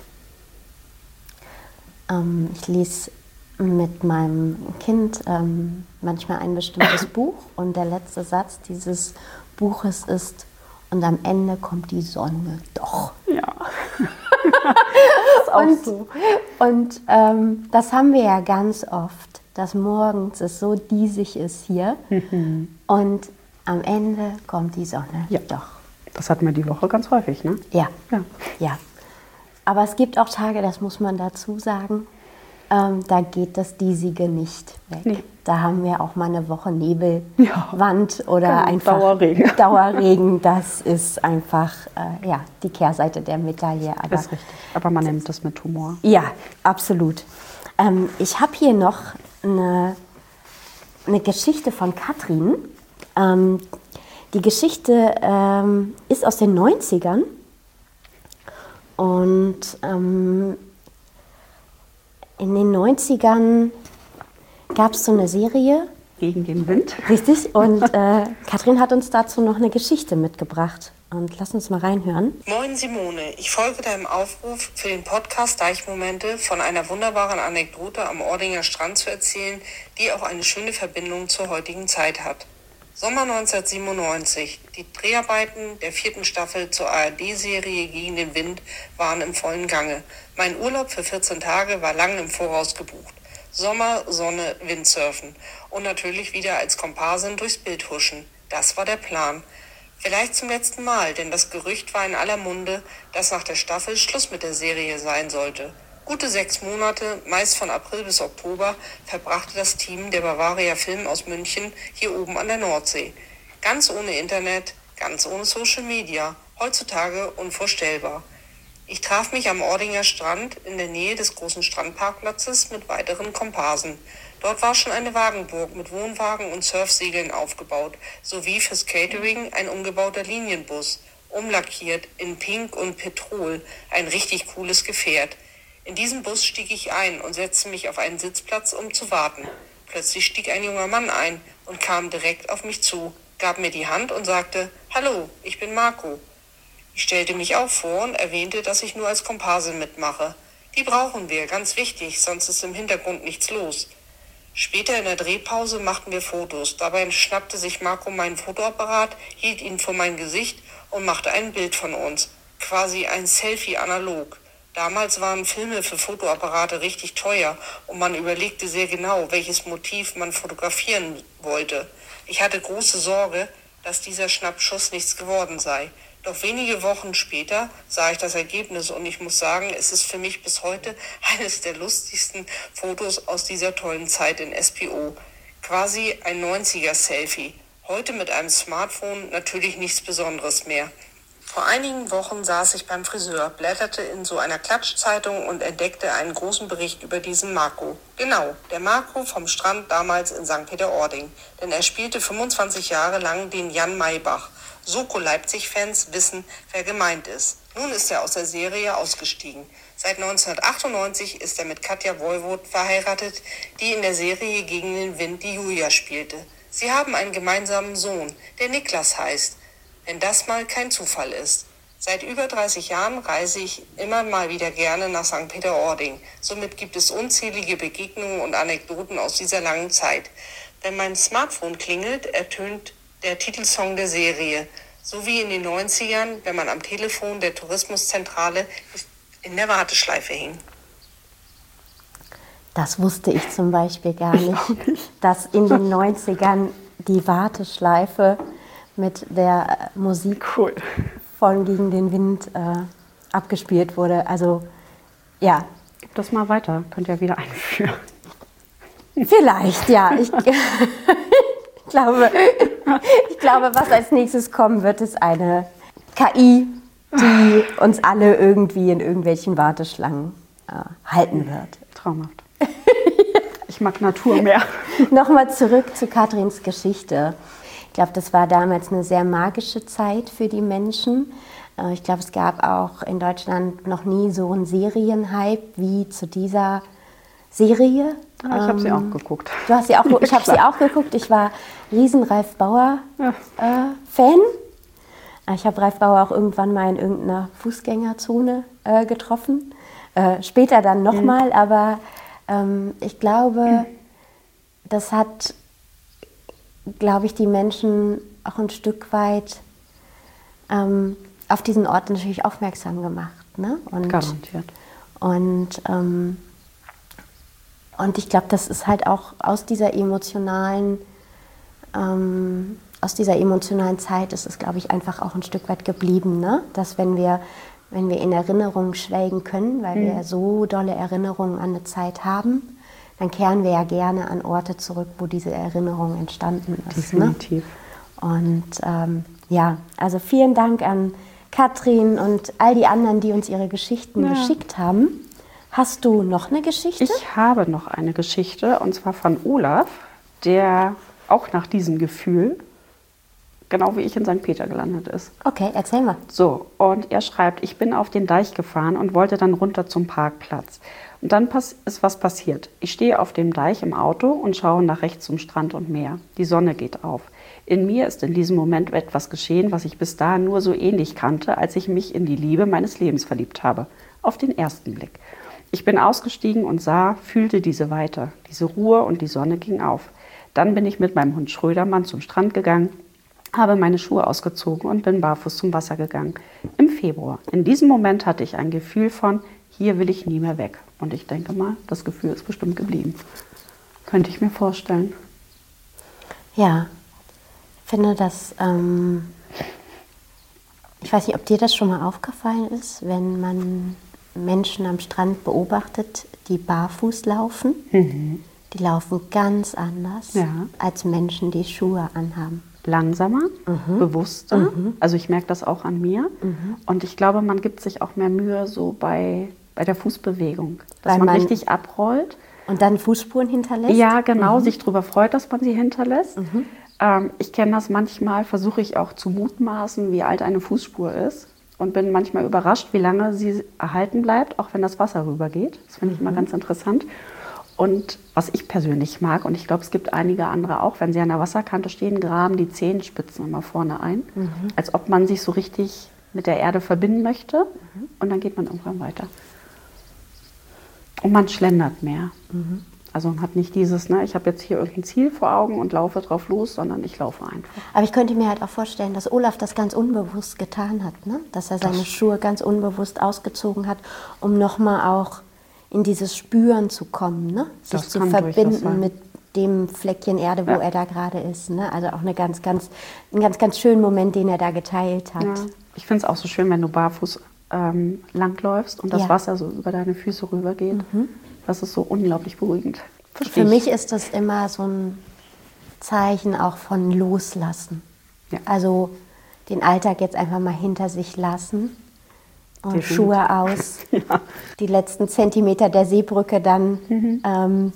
Ähm, ich lese mit meinem Kind ähm, manchmal ein bestimmtes Buch. Und der letzte Satz dieses Buches ist: Und am Ende kommt die Sonne doch. Ja. Das ist auch und so. Und ähm, das haben wir ja ganz oft, dass morgens es so diesig ist hier. Mhm. Und am Ende kommt die Sonne. Ja. Doch. Das hatten wir die Woche ganz häufig, ne? Ja. Ja. Ja. Aber es gibt auch Tage, das muss man dazu sagen, ähm, da geht das Diesige nicht weg. Nee. Da haben wir auch mal eine Woche Nebelwand Ja. oder Genau, einfach Dauerregen. Dauerregen. Das ist einfach äh, ja, die Kehrseite der Medaille. Aber, Das ist richtig. Aber man nimmt das mit Humor. ja, absolut. Ähm, ich habe hier noch eine, eine Geschichte von Katrin. Ähm, die Geschichte ähm, ist aus den neunzigern. Und ähm, in den neunzigern gab es so eine Serie. Gegen den Wind. Richtig. Und äh, Katrin hat uns dazu noch eine Geschichte mitgebracht. Und lass uns mal reinhören. Moin Simone, ich folge deinem Aufruf für den Podcast Deichmomente von einer wunderbaren Anekdote am Ordinger Strand zu erzählen, die auch eine schöne Verbindung zur heutigen Zeit hat. Sommer neunzehnhundertsiebenundneunzig. Die Dreharbeiten der vierten Staffel zur A R D-Serie Gegen den Wind waren im vollen Gange. Mein Urlaub für vierzehn Tage war lang im Voraus gebucht. Sommer, Sonne, Windsurfen und natürlich wieder als Komparsin durchs Bild huschen. Das war der Plan. Vielleicht zum letzten Mal, denn das Gerücht war in aller Munde, dass nach der Staffel Schluss mit der Serie sein sollte. Gute sechs Monate, meist von April bis Oktober, verbrachte das Team der Bavaria Film aus München hier oben an der Nordsee. Ganz ohne Internet, ganz ohne Social Media, heutzutage unvorstellbar. Ich traf mich am Ordinger Strand in der Nähe des großen Strandparkplatzes mit weiteren Komparsen. Dort war schon eine Wagenburg mit Wohnwagen und Surfsegeln aufgebaut, sowie fürs Catering ein umgebauter Linienbus, umlackiert in Pink und Petrol, ein richtig cooles Gefährt. In diesen Bus stieg ich ein und setzte mich auf einen Sitzplatz, um zu warten. Plötzlich stieg ein junger Mann ein und kam direkt auf mich zu, gab mir die Hand und sagte, »Hallo, ich bin Marco.« Ich stellte mich auch vor und erwähnte, dass ich nur als Komparsin mitmache. Die brauchen wir, ganz wichtig, sonst ist im Hintergrund nichts los. Später in der Drehpause machten wir Fotos. Dabei schnappte sich Marco meinen Fotoapparat, hielt ihn vor mein Gesicht und machte ein Bild von uns. Quasi ein Selfie analog. Damals waren Filme für Fotoapparate richtig teuer und man überlegte sehr genau, welches Motiv man fotografieren wollte. Ich hatte große Sorge, dass dieser Schnappschuss nichts geworden sei. Doch wenige Wochen später sah ich das Ergebnis und ich muss sagen, es ist für mich bis heute eines der lustigsten Fotos aus dieser tollen Zeit in S P O. Quasi ein neunziger-Selfie. Heute mit einem Smartphone natürlich nichts Besonderes mehr. Vor einigen Wochen saß ich beim Friseur, blätterte in so einer Klatschzeitung und entdeckte einen großen Bericht über diesen Marco. Genau, der Marco vom Strand damals in Sankt Peter-Ording. Denn er spielte fünfundzwanzig Jahre lang den Jan Maybach. Soko Leipzig-Fans wissen, wer gemeint ist. Nun ist er aus der Serie ausgestiegen. Seit neunzehnhundertachtundneunzig ist er mit Katja Woiwod verheiratet, die in der Serie Gegen den Wind die Julia spielte. Sie haben einen gemeinsamen Sohn, der Niklas heißt. Wenn das mal kein Zufall ist. Seit über dreißig Jahren reise ich immer mal wieder gerne nach Sankt Peter-Ording. Somit gibt es unzählige Begegnungen und Anekdoten aus dieser langen Zeit. Wenn mein Smartphone klingelt, ertönt der Titelsong der Serie. So wie in den neunzigern, wenn man am Telefon der Tourismuszentrale in der Warteschleife hing. Das wusste ich zum Beispiel gar nicht, dass in den neunzigern die Warteschleife mit der Musik Cool. von Gegen den Wind äh, abgespielt wurde. Also, ja. Gib das mal weiter, könnt ihr wieder einführen. Vielleicht, ja. Ich, ich, glaube, ich glaube, was als nächstes kommen wird, ist eine K I, die uns alle irgendwie in irgendwelchen Warteschlangen äh, halten wird. Traumhaft. Ich mag Natur mehr. Nochmal zurück zu Katrins Geschichte. Ich glaube, das war damals eine sehr magische Zeit für die Menschen. Ich glaube, es gab auch in Deutschland noch nie so einen Serienhype wie zu dieser Serie. Ja, ich habe sie auch geguckt. Du hast sie auch, ich habe sie auch geguckt. Ich war riesen Ralf Bauer ja. äh, Fan. Ich habe Ralf Bauer auch irgendwann mal in irgendeiner Fußgängerzone äh, getroffen. Äh, später dann nochmal, mhm. aber ähm, ich glaube, mhm. das hat, glaube ich, die Menschen auch ein Stück weit ähm, auf diesen Ort natürlich aufmerksam gemacht. Ne? Und, Garantiert. Und, ähm, und ich glaube, das ist halt auch aus dieser emotionalen ähm, aus dieser emotionalen Zeit ist es, glaube ich, einfach auch ein Stück weit geblieben, ne? Dass wenn wir, wenn wir in Erinnerungen schwelgen können, weil mhm. wir so dolle Erinnerungen an eine Zeit haben, dann kehren wir ja gerne an Orte zurück, wo diese Erinnerung entstanden ist. Definitiv. Ne? Und ähm, ja, also vielen Dank an Katrin und all die anderen, die uns ihre Geschichten ja. geschickt haben. Hast du noch eine Geschichte? Ich habe noch eine Geschichte, und zwar von Olaf, der auch nach diesem Gefühl, genau wie ich, in Sankt Peter gelandet ist. Okay, erzähl mal. So, und er schreibt, ich bin auf den Deich gefahren und wollte dann runter zum Parkplatz. Und dann ist was passiert. Ich stehe auf dem Deich im Auto und schaue nach rechts zum Strand und Meer. Die Sonne geht auf. In mir ist in diesem Moment etwas geschehen, was ich bis dahin nur so ähnlich kannte, als ich mich in die Liebe meines Lebens verliebt habe. Auf den ersten Blick. Ich bin ausgestiegen und sah, fühlte diese Weite, diese Ruhe, und die Sonne ging auf. Dann bin ich mit meinem Hund Schrödermann zum Strand gegangen, habe meine Schuhe ausgezogen und bin barfuß zum Wasser gegangen. Im Februar. In diesem Moment hatte ich ein Gefühl von, hier will ich nie mehr weg. Und ich denke mal, das Gefühl ist bestimmt geblieben. Könnte ich mir vorstellen. Ja, ich finde, dass, ähm, ich weiß nicht, ob dir das schon mal aufgefallen ist, wenn man Menschen am Strand beobachtet, die barfuß laufen. Mhm. Die laufen ganz anders ja. als Menschen, die Schuhe anhaben. Langsamer, mhm. bewusster. Mhm. Also ich merke das auch an mir. Mhm. Und ich glaube, man gibt sich auch mehr Mühe so bei, bei der Fußbewegung. Dass Weil man, man richtig abrollt. Und dann Fußspuren hinterlässt? Ja, genau. Mhm. Sich darüber freut, dass man sie hinterlässt. Mhm. Ähm, ich kenne das manchmal, versuche ich auch zu mutmaßen, wie alt eine Fußspur ist. Und bin manchmal überrascht, wie lange sie erhalten bleibt, auch wenn das Wasser rübergeht. Das finde ich mhm. immer ganz interessant. Und was ich persönlich mag, und ich glaube, es gibt einige andere auch, wenn sie an der Wasserkante stehen, graben die Zehenspitzen immer vorne ein, mhm. als ob man sich so richtig mit der Erde verbinden möchte. Mhm. Und dann geht man irgendwann weiter. Und man schlendert mehr. Mhm. Also man hat nicht dieses, ne, ich habe jetzt hier irgendein Ziel vor Augen und laufe drauf los, sondern ich laufe einfach. Aber ich könnte mir halt auch vorstellen, dass Olaf das ganz unbewusst getan hat, ne? Dass er seine das Schuhe ganz unbewusst ausgezogen hat, um nochmal auch in dieses Spüren zu kommen, ne? Sich Das zu kann verbinden mit dem Fleckchen Erde, wo ja. er da gerade ist. Ne? Also auch eine ganz, ganz, ein ganz, ganz schönen Moment, den er da geteilt hat. Ja. Ich finde es auch so schön, wenn du barfuß ähm, langläufst und das ja. Wasser so über deine Füße rübergeht. Mhm. Das ist so unglaublich beruhigend. Verstehe Für mich ist das immer so ein Zeichen auch von Loslassen. Ja. Also den Alltag jetzt einfach mal hinter sich lassen. Und Definitiv. Schuhe aus, ja. die letzten Zentimeter der Seebrücke dann mhm. ähm,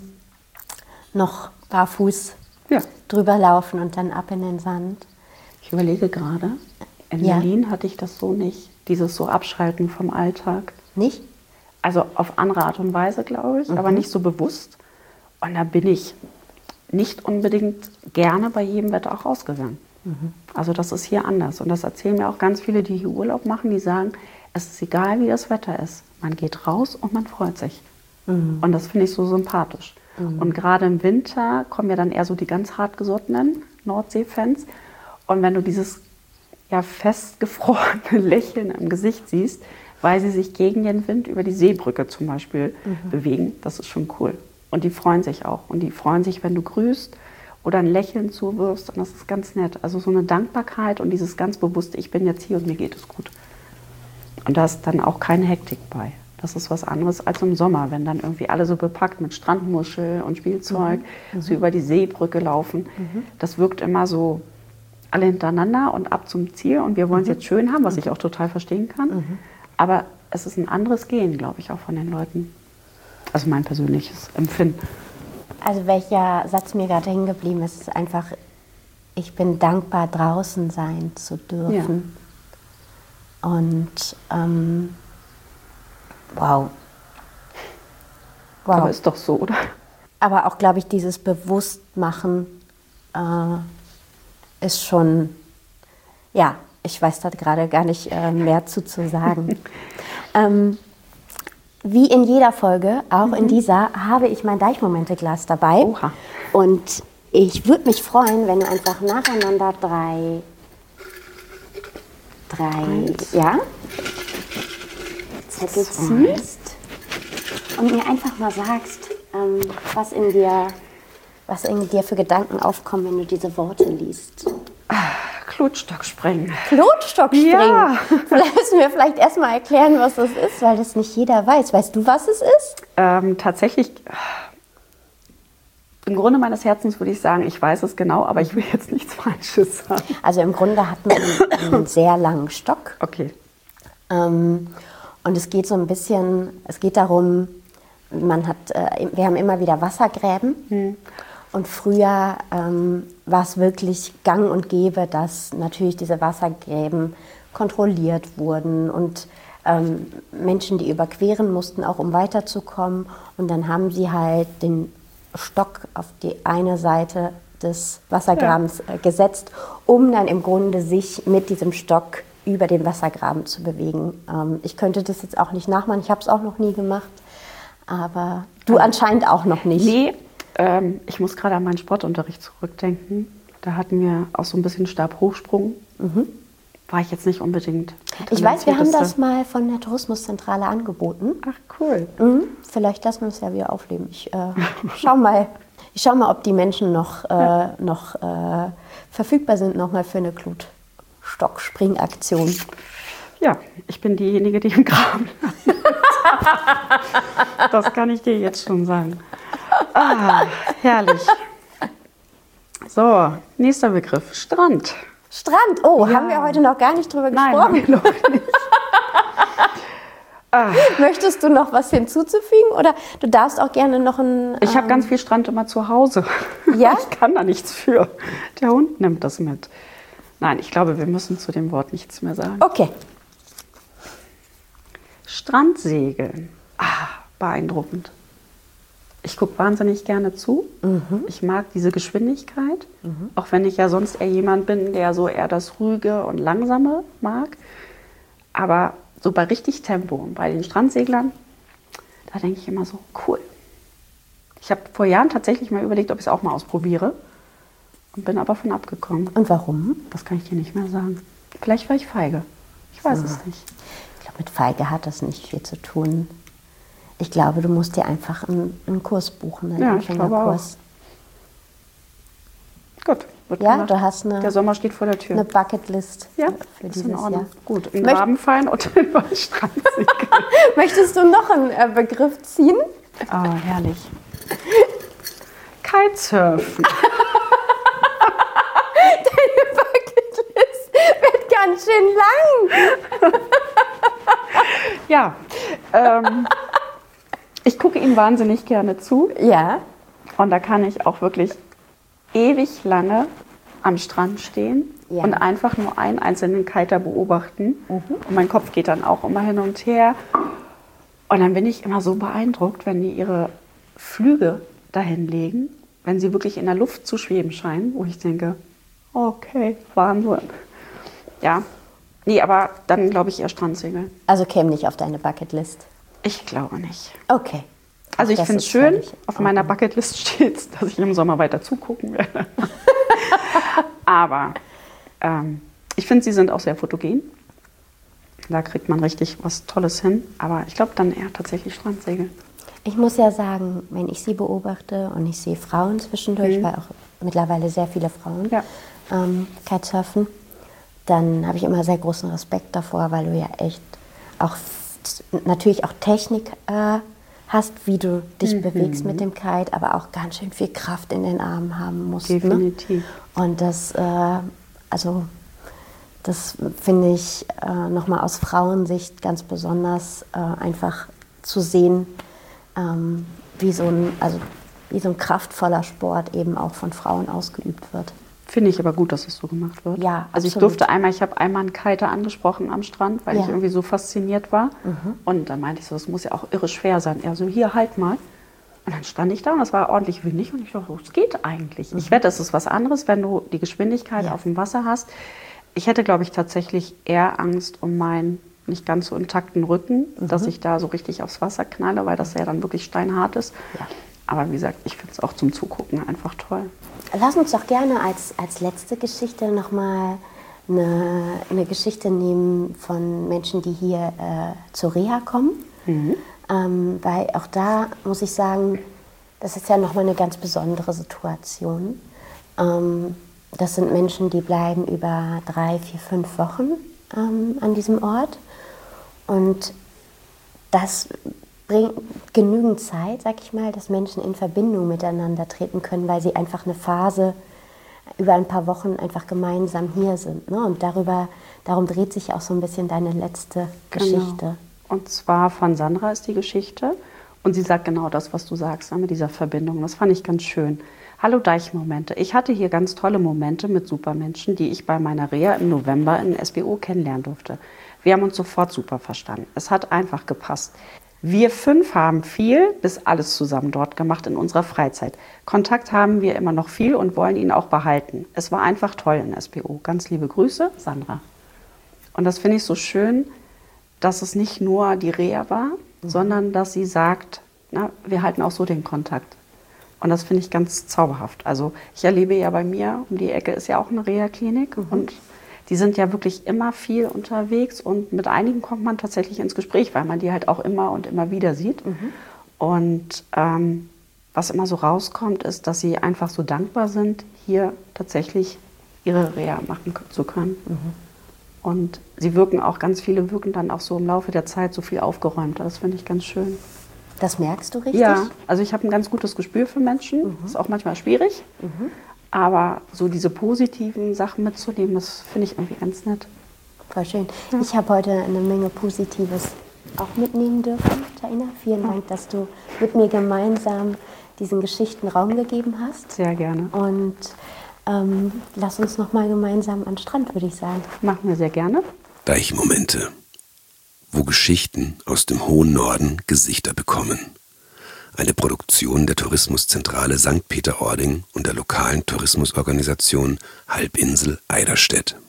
noch barfuß ja. drüber laufen und dann ab in den Sand. Ich überlege gerade, in ja. Berlin hatte ich das so nicht, dieses so Abschalten vom Alltag. Nicht? Also auf andere Art und Weise, glaube ich, mhm. aber nicht so bewusst. Und da bin ich nicht unbedingt gerne bei jedem Wetter auch rausgegangen. Mhm. Also das ist hier anders. Und das erzählen mir auch ganz viele, die hier Urlaub machen, die sagen, es ist egal, wie das Wetter ist. Man geht raus und man freut sich. Mhm. Und das finde ich so sympathisch. Mhm. Und gerade im Winter kommen ja dann eher so die ganz hartgesottenen Nordsee-Fans. Und wenn du dieses ja, festgefrorene Lächeln im Gesicht siehst, weil sie sich gegen den Wind über die Seebrücke zum Beispiel mhm. bewegen, das ist schon cool. Und die freuen sich auch. Und die freuen sich, wenn du grüßt oder ein Lächeln zuwirfst. Und das ist ganz nett. Also so eine Dankbarkeit und dieses ganz bewusste, ich bin jetzt hier und mir geht es gut. Und da ist dann auch keine Hektik bei. Das ist was anderes als im Sommer, wenn dann irgendwie alle so bepackt mit Strandmuschel und Spielzeug mhm. so über die Seebrücke laufen. Mhm. Das wirkt immer so alle hintereinander und ab zum Ziel. Und wir wollen es mhm. jetzt schön haben, was ich auch total verstehen kann. Mhm. Aber es ist ein anderes Gehen, glaube ich, auch von den Leuten. Also mein persönliches Empfinden. Also welcher Satz mir gerade hängen geblieben ist, ist einfach, ich bin dankbar, draußen sein zu dürfen. Ja. Und ähm, wow. wow. Aber ist doch so, oder? Aber auch, glaube ich, dieses Bewusstmachen äh, ist schon, ja, ich weiß da gerade gar nicht äh, mehr zu, zu sagen. ähm, wie in jeder Folge, auch mhm. in dieser, habe ich mein Deichmomente-Glas dabei. Oha. Und ich würde mich freuen, wenn du einfach nacheinander drei Drei, Eins. ja, Zettel ziehst und mir einfach mal sagst, ähm, was in dir, was in dir für Gedanken aufkommen, wenn du diese Worte liest. Ah, Klotstockspringen. Klotstockspringen? Ja. Vielleicht müssen wir vielleicht erstmal erklären, was das ist, weil das nicht jeder weiß. Weißt du, was es ist? Ähm, tatsächlich, im Grunde meines Herzens würde ich sagen, ich weiß es genau, aber ich will jetzt nichts Falsches sagen. Also im Grunde hat man einen sehr langen Stock. Okay. Ähm, und es geht so ein bisschen, es geht darum, man hat, äh, wir haben immer wieder Wassergräben. Hm. Und früher ähm, war es wirklich gang und gäbe, dass natürlich diese Wassergräben kontrolliert wurden und ähm, Menschen, die überqueren mussten, auch um weiterzukommen. Und dann haben sie halt den Stock auf die eine Seite des Wassergrabens ja. äh, gesetzt, um dann im Grunde sich mit diesem Stock über den Wassergraben zu bewegen. Ähm, ich könnte das jetzt auch nicht nachmachen, ich habe es auch noch nie gemacht, aber du also, anscheinend auch noch nicht. Nee. Ich muss gerade an meinen Sportunterricht zurückdenken. Da hatten wir auch so ein bisschen Stabhochsprung. Mhm. War ich jetzt nicht unbedingt. Ich weiß, wir haben das mal von der Tourismuszentrale angeboten. Ach, cool. Mhm. Vielleicht lassen wir es ja wieder aufleben. Ich äh, schau mal, ich schau mal, ob die Menschen noch, äh, ja. noch äh, verfügbar sind nochmal für eine Klotstockspringaktion. Ja, ich bin diejenige, die im Graben landet. Das kann ich dir jetzt schon sagen. Ah, herrlich. So, nächster Begriff, Strand. Strand, oh, ja. haben wir heute noch gar nicht drüber Nein, gesprochen. haben wir noch nicht. ah. Möchtest du noch was hinzuzufügen oder du darfst auch gerne noch ein... Ich habe ähm, ganz viel Strand immer zu Hause. Ja? Ich kann da nichts für. Der Hund nimmt das mit. Nein, ich glaube, wir müssen zu dem Wort nichts mehr sagen. Okay. Strandsegeln. Ah, beeindruckend. Ich gucke wahnsinnig gerne zu. Mhm. Ich mag diese Geschwindigkeit, mhm. auch wenn ich ja sonst eher jemand bin, der so eher das Ruhige und Langsame mag. Aber so bei richtig Tempo, bei den Strandseglern, da denke ich immer so, cool. Ich habe vor Jahren tatsächlich mal überlegt, ob ich es auch mal ausprobiere und bin aber von abgekommen. Und warum? Das kann ich dir nicht mehr sagen. Vielleicht war ich feige. Ich weiß ja. es nicht. Ich glaube, mit feige hat das nicht viel zu tun. Ich glaube, du musst dir einfach einen, einen Kurs buchen, einen ja, Anfängerkurs. Gut. Wird ja, gemacht. Du hast eine, der Sommer steht vor der Tür. Eine Bucketlist ja, für ist dieses in Ordnung. Jahr. Gut, in Grabenfein und in Strandsegeln. Möchtest du noch einen äh, Begriff ziehen? Oh, herrlich. Kitesurfen. Deine Bucketlist wird ganz schön lang. Ja, ähm, ich gucke ihm wahnsinnig gerne zu. Ja. Und da kann ich auch wirklich ewig lange am Strand stehen ja. und einfach nur einen einzelnen Kiter beobachten. Mhm. Und mein Kopf geht dann auch immer hin und her. Und dann bin ich immer so beeindruckt, wenn die ihre Flüge dahin legen, wenn sie wirklich in der Luft zu schweben scheinen, wo ich denke, okay, Wahnsinn. Ja, nee, aber dann glaube ich eher Strandsegeln. Also käme nicht auf deine Bucketlist? Ich glaube nicht. Okay. Also ich finde es schön, auf meiner Bucketlist steht, dass ich im Sommer weiter zugucken werde. Aber ähm, ich finde, sie sind auch sehr fotogen. Da kriegt man richtig was Tolles hin. Aber ich glaube dann eher tatsächlich Strandsegeln. Ich muss ja sagen, wenn ich sie beobachte und ich sehe Frauen zwischendurch, mhm. weil auch mittlerweile sehr viele Frauen ja. ähm, Kitesurfen, dann habe ich immer sehr großen Respekt davor, weil du ja echt auch natürlich auch Technik äh, hast, wie du dich mhm. bewegst mit dem Kite, aber auch ganz schön viel Kraft in den Armen haben musst. Definitiv. Ne? Und das, äh, also das finde ich äh, nochmal aus Frauensicht ganz besonders äh, einfach zu sehen, ähm, wie, so ein, also wie so ein kraftvoller Sport eben auch von Frauen ausgeübt wird. Finde ich aber gut, dass es so gemacht wird. Ja, also ich absolut. durfte einmal, ich habe einmal einen Kiter angesprochen am Strand, weil ja. ich irgendwie so fasziniert war. Mhm. Und dann meinte ich so, das muss ja auch irre schwer sein. Er so, hier, halt mal. Und dann stand ich da und es war ordentlich windig und ich dachte, es geht eigentlich. Mhm. Ich wette, es ist was anderes, wenn du die Geschwindigkeit ja. auf dem Wasser hast. Ich hätte, glaube ich, tatsächlich eher Angst um meinen nicht ganz so intakten Rücken, mhm. dass ich da so richtig aufs Wasser knalle, weil das ja dann wirklich steinhart ist. Ja. Aber wie gesagt, ich finde es auch zum Zugucken einfach toll. Lass uns doch gerne als, als letzte Geschichte nochmal eine, eine Geschichte nehmen von Menschen, die hier äh, zur Reha kommen. Mhm. Ähm, weil auch da muss ich sagen, das ist ja nochmal eine ganz besondere Situation. Ähm, das sind Menschen, die bleiben über drei, vier, fünf Wochen ähm, an diesem Ort. Und das bringt genügend Zeit, sag ich mal, dass Menschen in Verbindung miteinander treten können, weil sie einfach eine Phase über ein paar Wochen einfach gemeinsam hier sind. Ne? Und darüber, darum dreht sich auch so ein bisschen deine letzte Geschichte. Genau. Und zwar von Sandra ist die Geschichte. Und sie sagt genau das, was du sagst, mit dieser Verbindung. Das fand ich ganz schön. Hallo Deichmomente. Ich hatte hier ganz tolle Momente mit Supermenschen, die ich bei meiner Reha im November in S B O kennenlernen durfte. Wir haben uns sofort super verstanden. Es hat einfach gepasst. Wir fünf haben viel bis alles zusammen dort gemacht in unserer Freizeit. Kontakt haben wir immer noch viel und wollen ihn auch behalten. Es war einfach toll in S B O. Ganz liebe Grüße, Sandra. Und das finde ich so schön, dass es nicht nur die Reha war, mhm. sondern dass sie sagt, na, wir halten auch so den Kontakt. Und das finde ich ganz zauberhaft. Also ich erlebe ja bei mir, um die Ecke ist ja auch eine Reha-Klinik mhm. und die sind ja wirklich immer viel unterwegs und mit einigen kommt man tatsächlich ins Gespräch, weil man die halt auch immer und immer wieder sieht. Mhm. Und ähm, was immer so rauskommt, ist, dass sie einfach so dankbar sind, hier tatsächlich ihre Reha machen zu können. Mhm. Und sie wirken auch, ganz viele wirken dann auch so im Laufe der Zeit so viel aufgeräumter. Das finde ich ganz schön. Das merkst du richtig? Ja, also ich habe ein ganz gutes Gespür für Menschen. Mhm. Ist auch manchmal schwierig. Mhm. Aber so diese positiven Sachen mitzunehmen, das finde ich irgendwie ganz nett. Voll schön. Ja. Ich habe heute eine Menge Positives auch mitnehmen dürfen, Taina. Vielen Dank, dass du mit mir gemeinsam diesen Geschichten Raum gegeben hast. Sehr gerne. Und ähm, lass uns noch mal gemeinsam an den Strand, würde ich sagen. Machen wir sehr gerne. Deichmomente, wo Geschichten aus dem hohen Norden Gesichter bekommen. Eine Produktion der Tourismuszentrale Sankt Peter-Ording und der lokalen Tourismusorganisation Halbinsel Eiderstedt.